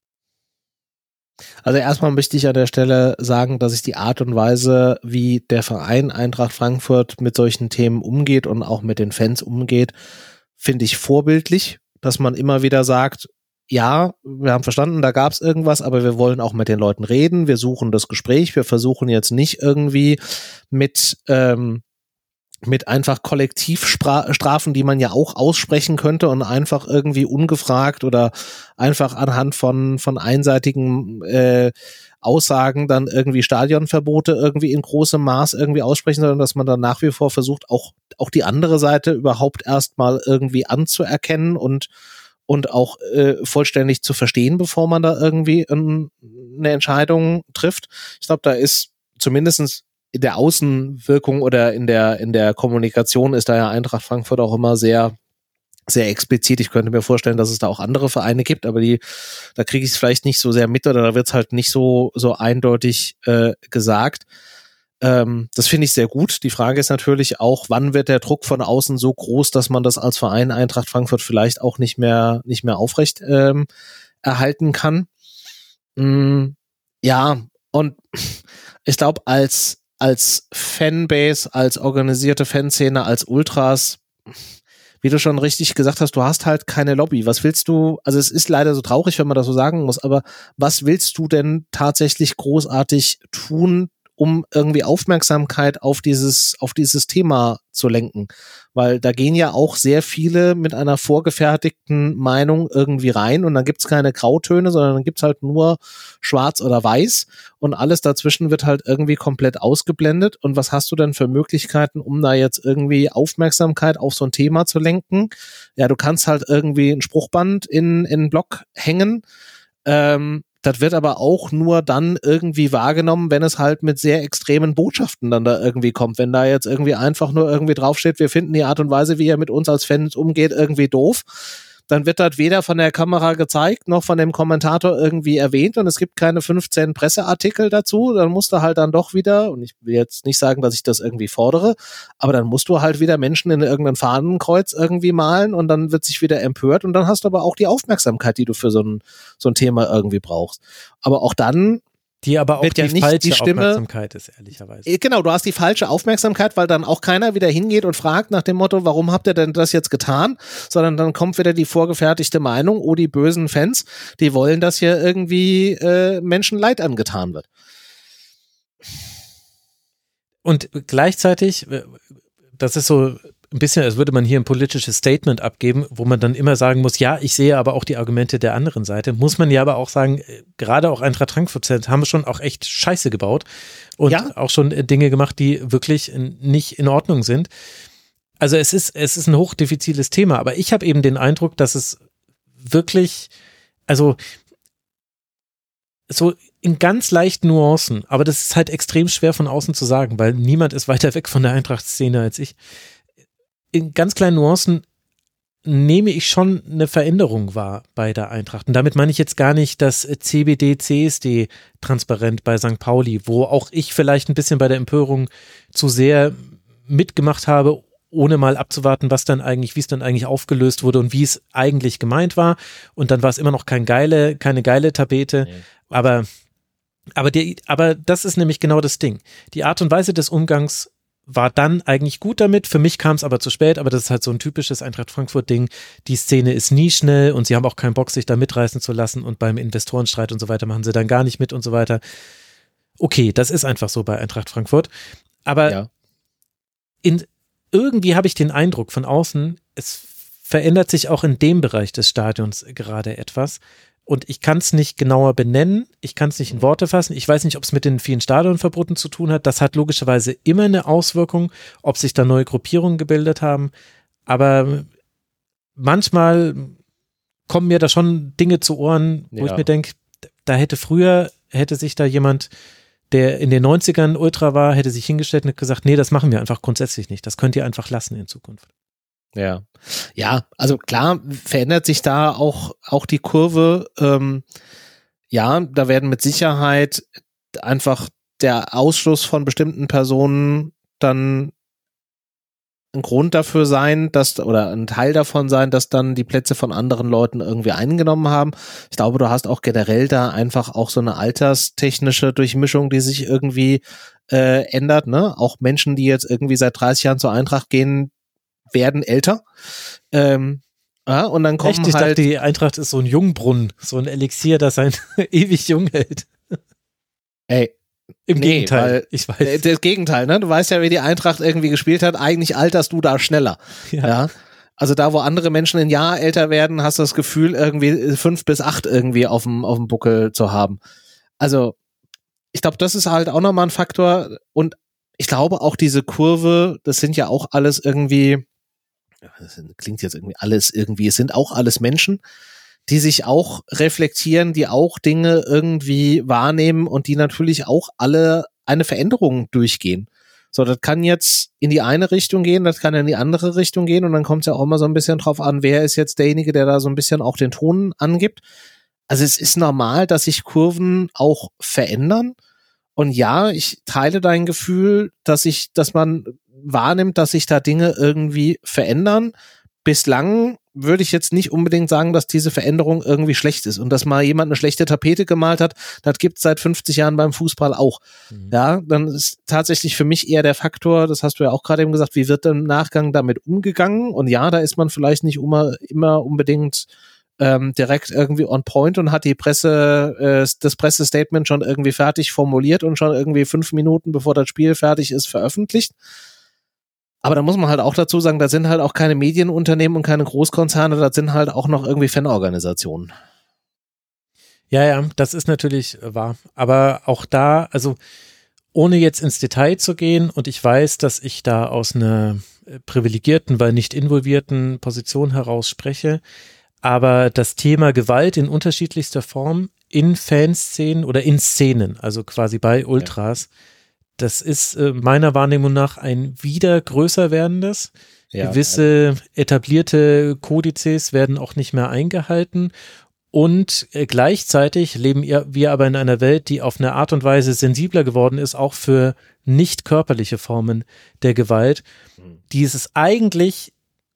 Also erstmal möchte ich an der Stelle sagen, dass ich die Art und Weise, wie der Verein Eintracht Frankfurt mit solchen Themen umgeht und auch mit den Fans umgeht, finde ich vorbildlich. Dass man immer wieder sagt, ja, wir haben verstanden, da gab es irgendwas, aber wir wollen auch mit den Leuten reden, wir suchen das Gespräch, wir versuchen jetzt nicht irgendwie mit, ähm, mit einfach Kollektivstrafen, die man ja auch aussprechen könnte, und einfach irgendwie ungefragt oder einfach anhand von, von einseitigen äh, Aussagen dann irgendwie Stadionverbote irgendwie in großem Maß irgendwie aussprechen, sondern dass man dann nach wie vor versucht, auch, auch die andere Seite überhaupt erstmal irgendwie anzuerkennen und, und auch äh, vollständig zu verstehen, bevor man da irgendwie ein, eine Entscheidung trifft. Ich glaube, da ist zumindestens in der Außenwirkung oder in der, in der Kommunikation ist da ja Eintracht Frankfurt auch immer sehr sehr explizit. Ich könnte mir vorstellen, dass es da auch andere Vereine gibt, aber die, da kriege ich es vielleicht nicht so sehr mit oder da wird es halt nicht so so eindeutig äh, gesagt. Ähm, das finde ich sehr gut. Die Frage ist natürlich auch, wann wird der Druck von außen so groß, dass man das als Verein Eintracht Frankfurt vielleicht auch nicht mehr nicht mehr aufrecht ähm, erhalten kann. Mm, ja, und ich glaube, als als Fanbase, als organisierte Fanszene, als Ultras, wie du schon richtig gesagt hast, du hast halt keine Lobby. Was willst du, also es ist leider so traurig, wenn man das so sagen muss, aber was willst du denn tatsächlich großartig tun, um irgendwie Aufmerksamkeit auf dieses, auf dieses Thema zu lenken? Weil da gehen ja auch sehr viele mit einer vorgefertigten Meinung irgendwie rein und dann gibt's keine Grautöne, sondern dann gibt's halt nur schwarz oder weiß und alles dazwischen wird halt irgendwie komplett ausgeblendet. Und was hast du denn für Möglichkeiten, um da jetzt irgendwie Aufmerksamkeit auf so ein Thema zu lenken? Ja, du kannst halt irgendwie ein Spruchband in, in einen Block hängen, ähm, das wird aber auch nur dann irgendwie wahrgenommen, wenn es halt mit sehr extremen Botschaften dann da irgendwie kommt. Wenn da jetzt irgendwie einfach nur irgendwie draufsteht, wir finden die Art und Weise, wie er mit uns als Fans umgeht, irgendwie doof, dann wird das weder von der Kamera gezeigt, noch von dem Kommentator irgendwie erwähnt und es gibt keine fünfzehn Presseartikel dazu. Dann musst du halt dann doch wieder, und ich will jetzt nicht sagen, dass ich das irgendwie fordere, aber dann musst du halt wieder Menschen in irgendein Fahnenkreuz irgendwie malen und dann wird sich wieder empört und dann hast du aber auch die Aufmerksamkeit, die du für so ein, so ein Thema irgendwie brauchst. Aber auch dann die aber auch wird die ja nicht falsche die Stimme, Aufmerksamkeit ist, ehrlicherweise. Genau, du hast die falsche Aufmerksamkeit, weil dann auch keiner wieder hingeht und fragt nach dem Motto, warum habt ihr denn das jetzt getan? Sondern dann kommt wieder die vorgefertigte Meinung, oh, die bösen Fans, die wollen, dass hier irgendwie äh, Menschen Leid angetan wird. Und gleichzeitig, das ist so ein bisschen, als würde man hier ein politisches Statement abgeben, wo man dann immer sagen muss, ja, ich sehe aber auch die Argumente der anderen Seite. Muss man ja aber auch sagen, gerade auch Eintracht Frankfurt haben schon auch echt Scheiße gebaut und ja. auch schon Dinge gemacht, die wirklich nicht in Ordnung sind. Also es ist, es ist ein hochdiffiziles Thema, aber ich habe eben den Eindruck, dass es wirklich, also so in ganz leichten Nuancen, aber das ist halt extrem schwer von außen zu sagen, weil niemand ist weiter weg von der Eintracht-Szene als ich. In ganz kleinen Nuancen nehme ich schon eine Veränderung wahr bei der Eintracht. Und damit meine ich jetzt gar nicht das C B D C S D-Transparent bei Sankt Pauli, wo auch ich vielleicht ein bisschen bei der Empörung zu sehr mitgemacht habe, ohne mal abzuwarten, was dann eigentlich, wie es dann eigentlich aufgelöst wurde und wie es eigentlich gemeint war. Und dann war es immer noch kein geile, keine geile Tapete. Nee. Aber, aber, die, aber das ist nämlich genau das Ding. Die Art und Weise des Umgangs war dann eigentlich gut damit. Für mich kam es aber zu spät, aber das ist halt so ein typisches Eintracht Frankfurt-Ding. Die Szene ist nie schnell und sie haben auch keinen Bock, sich da mitreißen zu lassen und beim Investorenstreit und so weiter machen sie dann gar nicht mit und so weiter. Okay, das ist einfach so bei Eintracht Frankfurt. Aber ja. in, irgendwie habe ich den Eindruck von außen, es verändert sich auch in dem Bereich des Stadions gerade etwas. Und ich kann es nicht genauer benennen, ich kann es nicht in Worte fassen, ich weiß nicht, ob es mit den vielen Stadionverboten zu tun hat, das hat logischerweise immer eine Auswirkung, ob sich da neue Gruppierungen gebildet haben, aber manchmal kommen mir da schon Dinge zu Ohren, wo ja. ich mir denke, da hätte früher, hätte sich da jemand, der in den neunzigern Ultra war, hätte sich hingestellt und gesagt, nee, das machen wir einfach grundsätzlich nicht, das könnt ihr einfach lassen in Zukunft. Ja, ja, also klar verändert sich da auch auch die Kurve. Ähm, ja, da werden mit Sicherheit einfach der Ausschluss von bestimmten Personen dann ein Grund dafür sein, dass oder ein Teil davon sein, dass dann die Plätze von anderen Leuten irgendwie eingenommen haben. Ich glaube, du hast auch generell da einfach auch so eine alterstechnische Durchmischung, die sich irgendwie äh, ändert. Ne, auch Menschen, die jetzt irgendwie seit dreißig Jahren zur Eintracht gehen, werden älter. Ähm, ja, und dann kommen Echt? Ich halt. dachte, die Eintracht ist so ein Jungbrunnen, so ein Elixier, das einen ewig jung hält. Ey. Im nee, Gegenteil, weil, ich weiß. Das Gegenteil, ne? Du weißt ja, wie die Eintracht irgendwie gespielt hat. Eigentlich alterst du da schneller. Ja. ja? Also da, wo andere Menschen ein Jahr älter werden, hast du das Gefühl, irgendwie fünf bis acht irgendwie auf dem, auf dem Buckel zu haben. Also, ich glaube, das ist halt auch nochmal ein Faktor. Und ich glaube auch diese Kurve, das sind ja auch alles irgendwie, das klingt jetzt irgendwie alles irgendwie, es sind auch alles Menschen, die sich auch reflektieren, die auch Dinge irgendwie wahrnehmen und die natürlich auch alle eine Veränderung durchgehen. So, das kann jetzt in die eine Richtung gehen, das kann in die andere Richtung gehen und dann kommt es ja auch immer so ein bisschen drauf an, wer ist jetzt derjenige, der da so ein bisschen auch den Ton angibt. Also es ist normal, dass sich Kurven auch verändern. Und ja, ich teile dein Gefühl, dass ich, dass man wahrnimmt, dass sich da Dinge irgendwie verändern. Bislang würde ich jetzt nicht unbedingt sagen, dass diese Veränderung irgendwie schlecht ist und dass mal jemand eine schlechte Tapete gemalt hat, das gibt es seit fünfzig Jahren beim Fußball auch. Mhm. Ja, dann ist tatsächlich für mich eher der Faktor, das hast du ja auch gerade eben gesagt, wie wird im Nachgang damit umgegangen? Und ja, da ist man vielleicht nicht immer, immer unbedingt ähm, direkt irgendwie on point und hat die Presse, äh, das Pressestatement schon irgendwie fertig formuliert und schon irgendwie fünf Minuten, bevor das Spiel fertig ist, veröffentlicht. Aber da muss man halt auch dazu sagen, da sind halt auch keine Medienunternehmen und keine Großkonzerne, das sind halt auch noch irgendwie Fanorganisationen. Ja, ja, das ist natürlich wahr. Aber auch da, also ohne jetzt ins Detail zu gehen, und ich weiß, dass ich da aus einer privilegierten, weil nicht involvierten Position heraus spreche, aber das Thema Gewalt in unterschiedlichster Form in Fanszenen oder in Szenen, also quasi bei Ultras, ja. Das ist äh, meiner Wahrnehmung nach ein wieder größer werdendes. Ja, Gewisse ja. etablierte Kodizes werden auch nicht mehr eingehalten. Und äh, gleichzeitig leben wir aber in einer Welt, die auf eine Art und Weise sensibler geworden ist, auch für nicht körperliche Formen der Gewalt, die es eigentlich,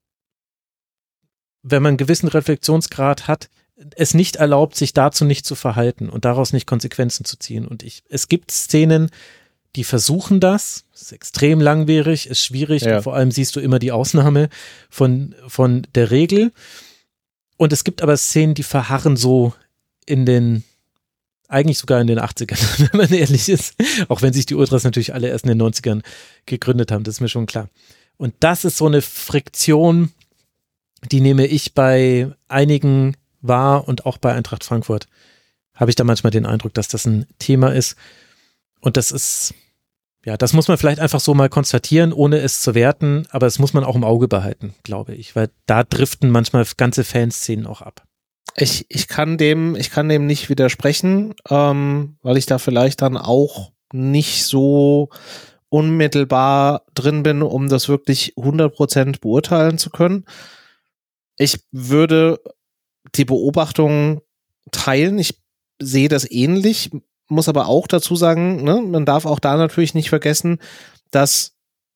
wenn man einen gewissen Reflexionsgrad hat, es nicht erlaubt, sich dazu nicht zu verhalten und daraus nicht Konsequenzen zu ziehen. Und ich, es gibt Szenen, die versuchen das, ist extrem langwierig, ist schwierig ja. und vor allem siehst du immer die Ausnahme von, von der Regel. Und es gibt aber Szenen, die verharren so in den, eigentlich sogar in den achtzigern, wenn man ehrlich ist, auch wenn sich die Ultras natürlich alle erst in den neunzigern gegründet haben, das ist mir schon klar. Und das ist so eine Friktion, die nehme ich bei einigen wahr und auch bei Eintracht Frankfurt habe ich da manchmal den Eindruck, dass das ein Thema ist. Und das ist, ja, das muss man vielleicht einfach so mal konstatieren, ohne es zu werten, aber das muss man auch im Auge behalten, glaube ich, weil da driften manchmal ganze Fanszenen auch ab. Ich, ich kann dem, ich kann dem nicht widersprechen, ähm, weil ich da vielleicht dann auch nicht so unmittelbar drin bin, um das wirklich hundert Prozent beurteilen zu können. Ich würde die Beobachtung teilen, ich sehe das ähnlich, muss aber auch dazu sagen, ne, man darf auch da natürlich nicht vergessen, dass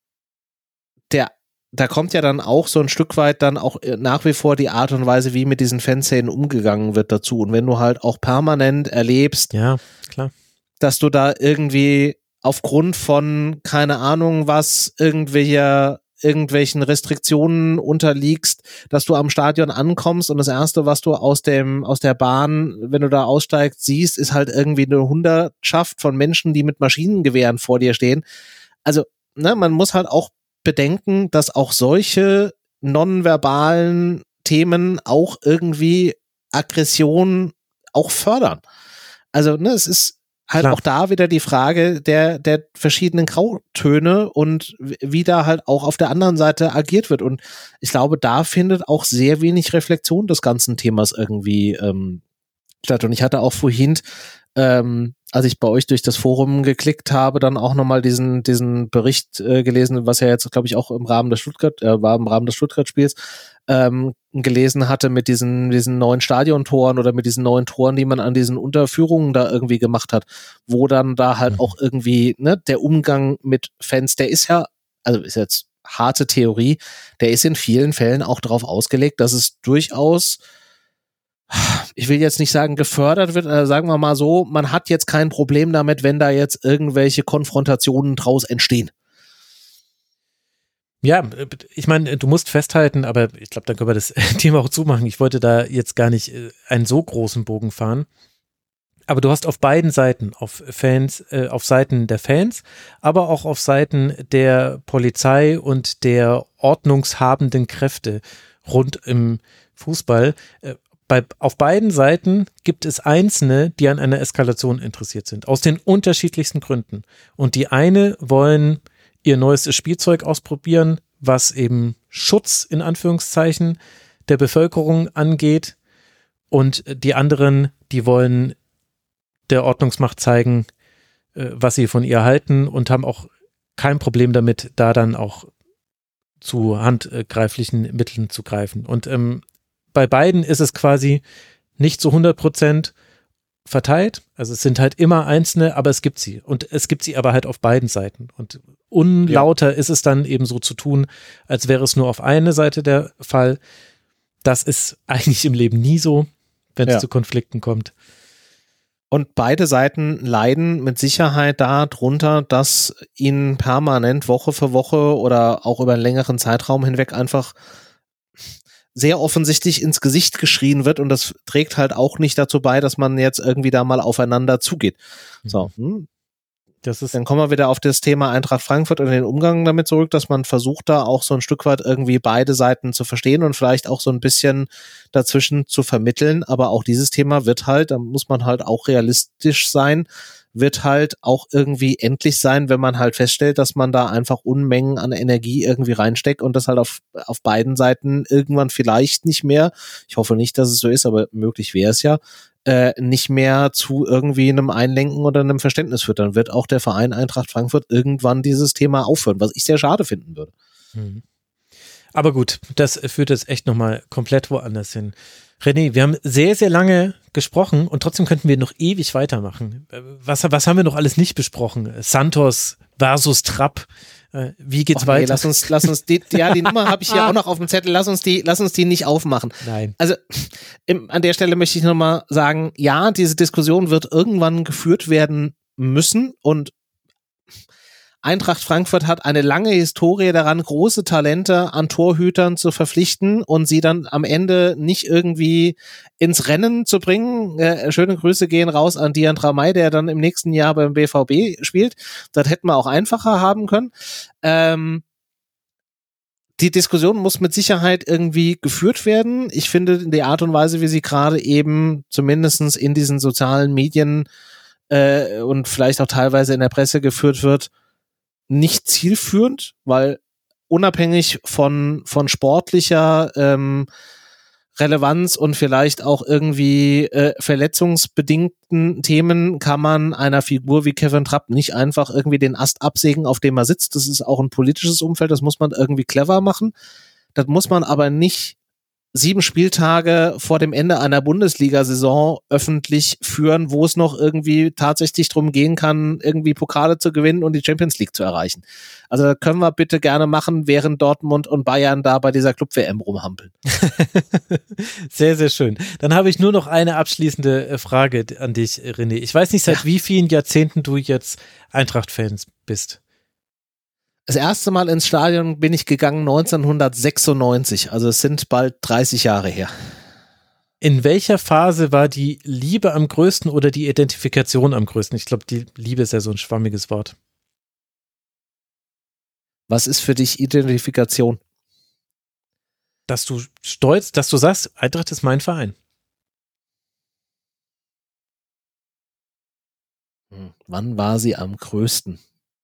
der, da kommt ja dann auch so ein Stück weit dann auch nach wie vor die Art und Weise, wie mit diesen Fanszenen umgegangen wird dazu. Und wenn du halt auch permanent erlebst, ja, klar, dass du da irgendwie aufgrund von, keine Ahnung was, irgendwelche irgendwelchen Restriktionen unterliegst, dass du am Stadion ankommst und das Erste, was du aus dem aus der Bahn, wenn du da aussteigst, siehst, ist halt irgendwie eine Hundertschaft von Menschen, die mit Maschinengewehren vor dir stehen. Also, ne, man muss halt auch bedenken, dass auch solche nonverbalen Themen auch irgendwie Aggression auch fördern. Also, ne, es ist halt Klar. auch da wieder die Frage der, der verschiedenen Grautöne und wie da halt auch auf der anderen Seite agiert wird. Und ich glaube, da findet auch sehr wenig Reflexion des ganzen Themas irgendwie ähm, statt. Und ich hatte auch vorhin, ähm, als ich bei euch durch das Forum geklickt habe, dann auch nochmal diesen, diesen Bericht äh, gelesen, was ja jetzt, glaube ich, auch im Rahmen des Stuttgart, äh, war im Rahmen des Stuttgart-Spiels, ähm, gelesen hatte mit diesen, diesen neuen Stadiontoren oder mit diesen neuen Toren, die man an diesen Unterführungen da irgendwie gemacht hat, wo dann da halt auch irgendwie, ne, der Umgang mit Fans, der ist ja, also ist jetzt harte Theorie, der ist in vielen Fällen auch darauf ausgelegt, dass es durchaus, ich will jetzt nicht sagen gefördert wird, äh, sagen wir mal so, man hat jetzt kein Problem damit, wenn da jetzt irgendwelche Konfrontationen draus entstehen. Ja, ich meine, du musst festhalten, aber ich glaube, dann können wir das Thema auch zumachen. Ich wollte da jetzt gar nicht einen so großen Bogen fahren. Aber du hast auf beiden Seiten, auf Fans, äh, auf Seiten der Fans, aber auch auf Seiten der Polizei und der ordnungshabenden Kräfte rund im Fußball. Äh, bei, auf beiden Seiten gibt es Einzelne, die an einer Eskalation interessiert sind, aus den unterschiedlichsten Gründen. Und die eine wollen ihr neuestes Spielzeug ausprobieren, was eben Schutz in Anführungszeichen der Bevölkerung angeht. Und die anderen, die wollen der Ordnungsmacht zeigen, was sie von ihr halten und haben auch kein Problem damit, da dann auch zu handgreiflichen Mitteln zu greifen. Und ähm, bei beiden ist es quasi nicht zu hundert Prozent verteilt. Also es sind halt immer einzelne, aber es gibt sie. Und es gibt sie aber halt auf beiden Seiten. Und unlauter ja. ist es dann eben so zu tun, als wäre es nur auf eine Seite der Fall. Das ist eigentlich im Leben nie so, wenn es ja. zu Konflikten kommt. Und beide Seiten leiden mit Sicherheit darunter, dass ihnen permanent Woche für Woche oder auch über einen längeren Zeitraum hinweg einfach sehr offensichtlich ins Gesicht geschrien wird und das trägt halt auch nicht dazu bei, dass man jetzt irgendwie da mal aufeinander zugeht. So, hm. Das ist dann kommen wir wieder auf das Thema Eintracht Frankfurt und den Umgang damit zurück, dass man versucht, da auch so ein Stück weit irgendwie beide Seiten zu verstehen und vielleicht auch so ein bisschen dazwischen zu vermitteln. Aber auch dieses Thema wird halt, da muss man halt auch realistisch sein, wird halt auch irgendwie endlich sein, wenn man halt feststellt, dass man da einfach Unmengen an Energie irgendwie reinsteckt und das halt auf, auf beiden Seiten irgendwann vielleicht nicht mehr, ich hoffe nicht, dass es so ist, aber möglich wäre es ja, Äh, nicht mehr zu irgendwie einem Einlenken oder einem Verständnis führt. Dann wird auch der Verein Eintracht Frankfurt irgendwann dieses Thema aufhören, was ich sehr schade finden würde. Mhm. Aber gut, das führt jetzt echt nochmal komplett woanders hin. René, wir haben sehr, sehr lange gesprochen und trotzdem könnten wir noch ewig weitermachen. Was, was haben wir noch alles nicht besprochen? Santos versus Trapp. Wie geht's Och, weiter? Nee, lass uns, lass uns die, ja, die Nummer habe ich hier auch noch auf dem Zettel. Lass uns die, lass uns die nicht aufmachen. Nein. Also im, an der Stelle möchte ich nochmal sagen, ja, diese Diskussion wird irgendwann geführt werden müssen und Eintracht Frankfurt hat eine lange Historie daran, große Talente an Torhütern zu verpflichten und sie dann am Ende nicht irgendwie ins Rennen zu bringen. Äh, schöne Grüße gehen raus an Dian Ramay, der dann im nächsten Jahr beim B V B spielt. Das hätten wir auch einfacher haben können. Ähm, die Diskussion muss mit Sicherheit irgendwie geführt werden. Ich finde, die Art und Weise, wie sie gerade eben zumindest in diesen sozialen Medien äh, und vielleicht auch teilweise in der Presse geführt wird, nicht zielführend, weil unabhängig von von sportlicher ähm, Relevanz und vielleicht auch irgendwie äh, verletzungsbedingten Themen kann man einer Figur wie Kevin Trapp nicht einfach irgendwie den Ast absägen, auf dem er sitzt. Das ist auch ein politisches Umfeld, das muss man irgendwie clever machen. Das muss man aber nicht sieben Spieltage vor dem Ende einer Bundesliga-Saison öffentlich führen, wo es noch irgendwie tatsächlich drum gehen kann, irgendwie Pokale zu gewinnen und die Champions League zu erreichen. Also das können wir bitte gerne machen, während Dortmund und Bayern da bei dieser Club-W M rumhampeln. Sehr, sehr schön. Dann habe ich nur noch eine abschließende Frage an dich, René. Ich weiß nicht, seit ja. wie vielen Jahrzehnten du jetzt Eintracht-Fans bist. Das erste Mal ins Stadion bin ich gegangen neunzehnhundertsechsundneunzig, also es sind bald dreißig Jahre her. In welcher Phase war die Liebe am größten oder die Identifikation am größten? Ich glaube, die Liebe ist ja so ein schwammiges Wort. Was ist für dich Identifikation? Dass du stolz, dass du sagst, Eintracht ist mein Verein. Hm. Wann war sie am größten?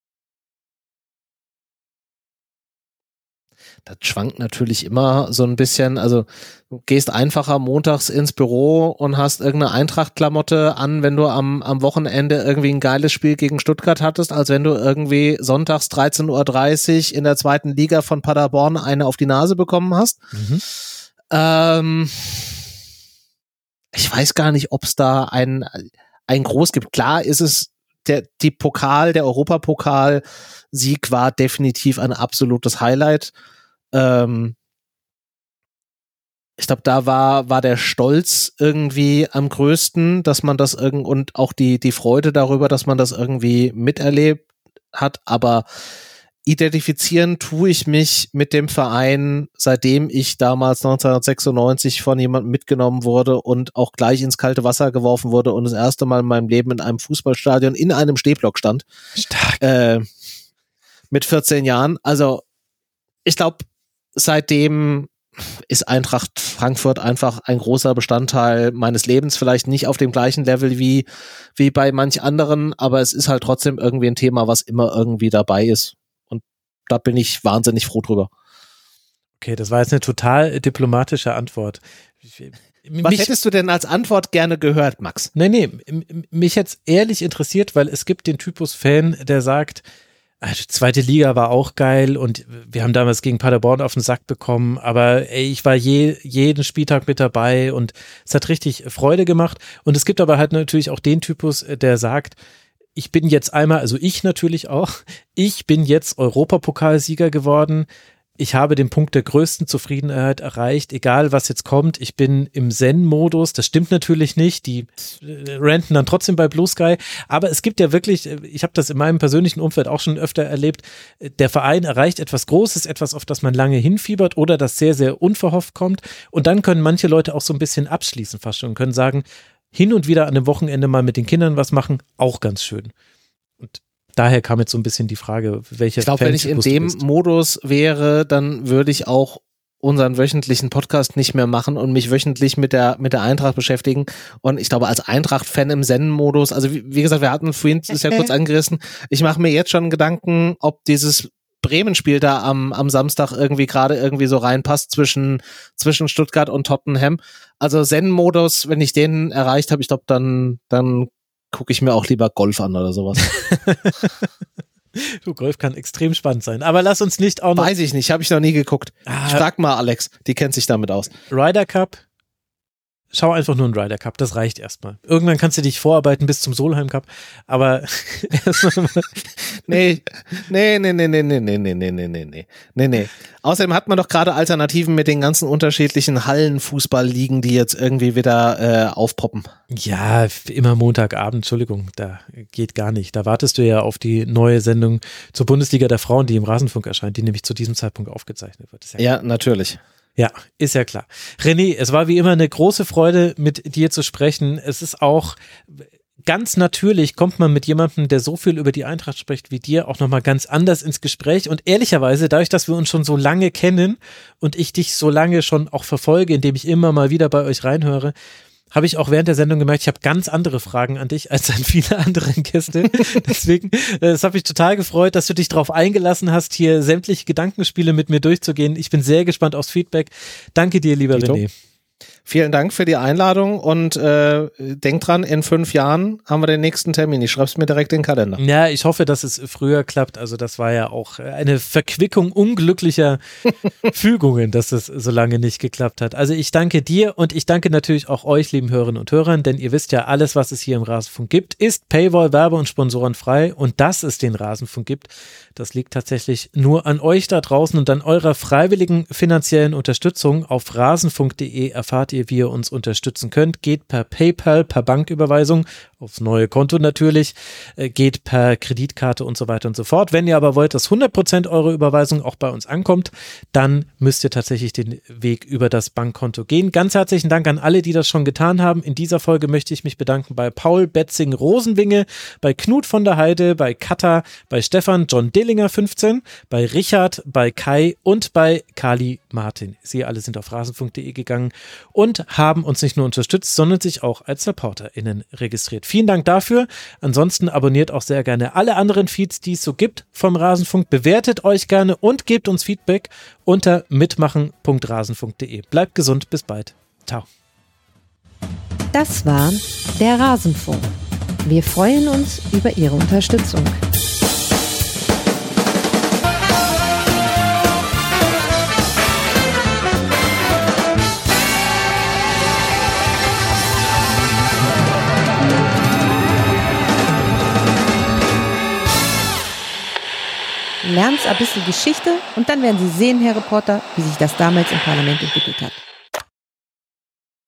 Das schwankt natürlich immer so ein bisschen, also du gehst einfacher montags ins Büro und hast irgendeine Eintracht-Klamotte an, wenn du am, am Wochenende irgendwie ein geiles Spiel gegen Stuttgart hattest, als wenn du irgendwie sonntags dreizehn Uhr dreißig in der zweiten Liga von Paderborn eine auf die Nase bekommen hast. Mhm. Ähm, ich weiß gar nicht, ob es da ein, ein Groß gibt. Klar ist es, der, die Pokal, der Europapokal-Sieg war definitiv ein absolutes Highlight. Ähm, ich glaube, da war war der Stolz irgendwie am größten, dass man das irgend und auch die die Freude darüber, dass man das irgendwie miterlebt hat. Aber identifizieren tue ich mich mit dem Verein, seitdem ich damals neunzehnhundertsechsundneunzig von jemandem mitgenommen wurde und auch gleich ins kalte Wasser geworfen wurde und das erste Mal in meinem Leben in einem Fußballstadion in einem Stehblock stand. Stark. Äh, mit vierzehn Jahren. Also ich glaube, seitdem ist Eintracht Frankfurt einfach ein großer Bestandteil meines Lebens, vielleicht nicht auf dem gleichen Level wie, wie bei manch anderen, aber es ist halt trotzdem irgendwie ein Thema, was immer irgendwie dabei ist. Und da bin ich wahnsinnig froh drüber. Okay, das war jetzt eine total diplomatische Antwort. Was mich, hättest du denn als Antwort gerne gehört, Max? Nee, nee, mich jetzt ehrlich interessiert, weil es gibt den Typus Fan, der sagt, Also, zweite Liga war auch geil und wir haben damals gegen Paderborn auf den Sack bekommen, aber ey, ich war je, jeden Spieltag mit dabei und es hat richtig Freude gemacht. Und es gibt aber halt natürlich auch den Typus, der sagt, ich bin jetzt einmal, also ich natürlich auch, ich bin jetzt Europapokalsieger geworden. Ich habe den Punkt der größten Zufriedenheit erreicht, egal was jetzt kommt. Ich bin im Zen-Modus. Das stimmt natürlich nicht. Die ranten dann trotzdem bei Blue Sky. Aber es gibt ja wirklich, ich habe das in meinem persönlichen Umfeld auch schon öfter erlebt, der Verein erreicht etwas Großes, etwas, auf das man lange hinfiebert oder das sehr, sehr unverhofft kommt. Und dann können manche Leute auch so ein bisschen abschließen fast schon und können sagen, hin und wieder an dem Wochenende mal mit den Kindern was machen, auch ganz schön. Und daher kam jetzt so ein bisschen die Frage, welche Ich glaube, wenn ich in dem Modus wäre, dann würde ich auch unseren wöchentlichen Podcast nicht mehr machen und mich wöchentlich mit der mit der Eintracht beschäftigen. Und ich glaube, als Eintracht-Fan im Zen-Modus, also wie, wie gesagt, wir hatten vorhin das ja kurz angerissen, ich mache mir jetzt schon Gedanken, ob dieses Bremen-Spiel da am, am Samstag irgendwie gerade irgendwie so reinpasst zwischen, zwischen Stuttgart und Tottenham. Also Zen-Modus, wenn ich den erreicht habe, ich glaube, dann, dann gucke ich mir auch lieber Golf an oder sowas. Du, Golf kann extrem spannend sein. Aber lass uns nicht auch noch... Weiß ich nicht, habe ich noch nie geguckt. Ah, Frag mal Alex, die kennt sich damit aus. Ryder Cup. Schau einfach nur einen Ryder Cup, das reicht erstmal. Irgendwann kannst du dich vorarbeiten bis zum Solheim Cup, aber erstmal. nee, nee, nee, nee, nee, nee, nee, nee, nee, nee, nee, nee, nee. Außerdem hat man doch gerade Alternativen mit den ganzen unterschiedlichen Hallenfußballligen, die jetzt irgendwie wieder äh, aufpoppen. Ja, immer Montagabend, Entschuldigung, da geht gar nicht. Da wartest du ja auf die neue Sendung zur Bundesliga der Frauen, die im Rasenfunk erscheint, die nämlich zu diesem Zeitpunkt aufgezeichnet wird. Ja, ja, natürlich. Ja, ist ja klar. René, es war wie immer eine große Freude, mit dir zu sprechen. Es ist auch ganz natürlich, kommt man mit jemandem, der so viel über die Eintracht spricht wie dir, auch nochmal ganz anders ins Gespräch. Und ehrlicherweise, dadurch, dass wir uns schon so lange kennen und ich dich so lange schon auch verfolge, indem ich immer mal wieder bei euch reinhöre, habe ich auch während der Sendung gemerkt, ich habe ganz andere Fragen an dich als an viele andere Gäste. Deswegen, es hat mich total gefreut, dass du dich darauf eingelassen hast, hier sämtliche Gedankenspiele mit mir durchzugehen. Ich bin sehr gespannt aufs Feedback. Danke dir, lieber Dito. René. Vielen Dank für die Einladung und äh, denk dran, in fünf Jahren haben wir den nächsten Termin. Ich schreib's mir direkt in den Kalender. Ja, ich hoffe, dass es früher klappt. Also das war ja auch eine Verquickung unglücklicher Fügungen, dass es so lange nicht geklappt hat. Also ich danke dir und ich danke natürlich auch euch, lieben Hörerinnen und Hörern, denn ihr wisst ja, alles, was es hier im Rasenfunk gibt, ist Paywall, Werbe und Sponsoren frei und dass es den Rasenfunk gibt, das liegt tatsächlich nur an euch da draußen und an eurer freiwilligen finanziellen Unterstützung. Auf rasenfunk punkt de erfahrt ihr, wie ihr uns unterstützen könnt. Geht per PayPal, per Banküberweisung, aufs neue Konto natürlich, geht per Kreditkarte und so weiter und so fort. Wenn ihr aber wollt, dass hundert Prozent eurer Überweisung auch bei uns ankommt, dann müsst ihr tatsächlich den Weg über das Bankkonto gehen. Ganz herzlichen Dank an alle, die das schon getan haben. In dieser Folge möchte ich mich bedanken bei Paul Betzing-Rosenwinge, bei Knut von der Heide, bei Katha, bei Stefan, John Dillinger fünfzehn, bei Richard, bei Kai und bei Kali Martin. Sie alle sind auf rasenfunk punkt de gegangen und haben uns nicht nur unterstützt, sondern sich auch als SupporterInnen registriert. Vielen Dank dafür. Ansonsten abonniert auch sehr gerne alle anderen Feeds, die es so gibt vom Rasenfunk. Bewertet euch gerne und gebt uns Feedback unter mitmachen punkt rasenfunk punkt de. Bleibt gesund, bis bald. Ciao. Das war der Rasenfunk. Wir freuen uns über Ihre Unterstützung. Lernst ein bisschen Geschichte und dann werden Sie sehen, Herr Reporter, wie sich das damals im Parlament entwickelt hat.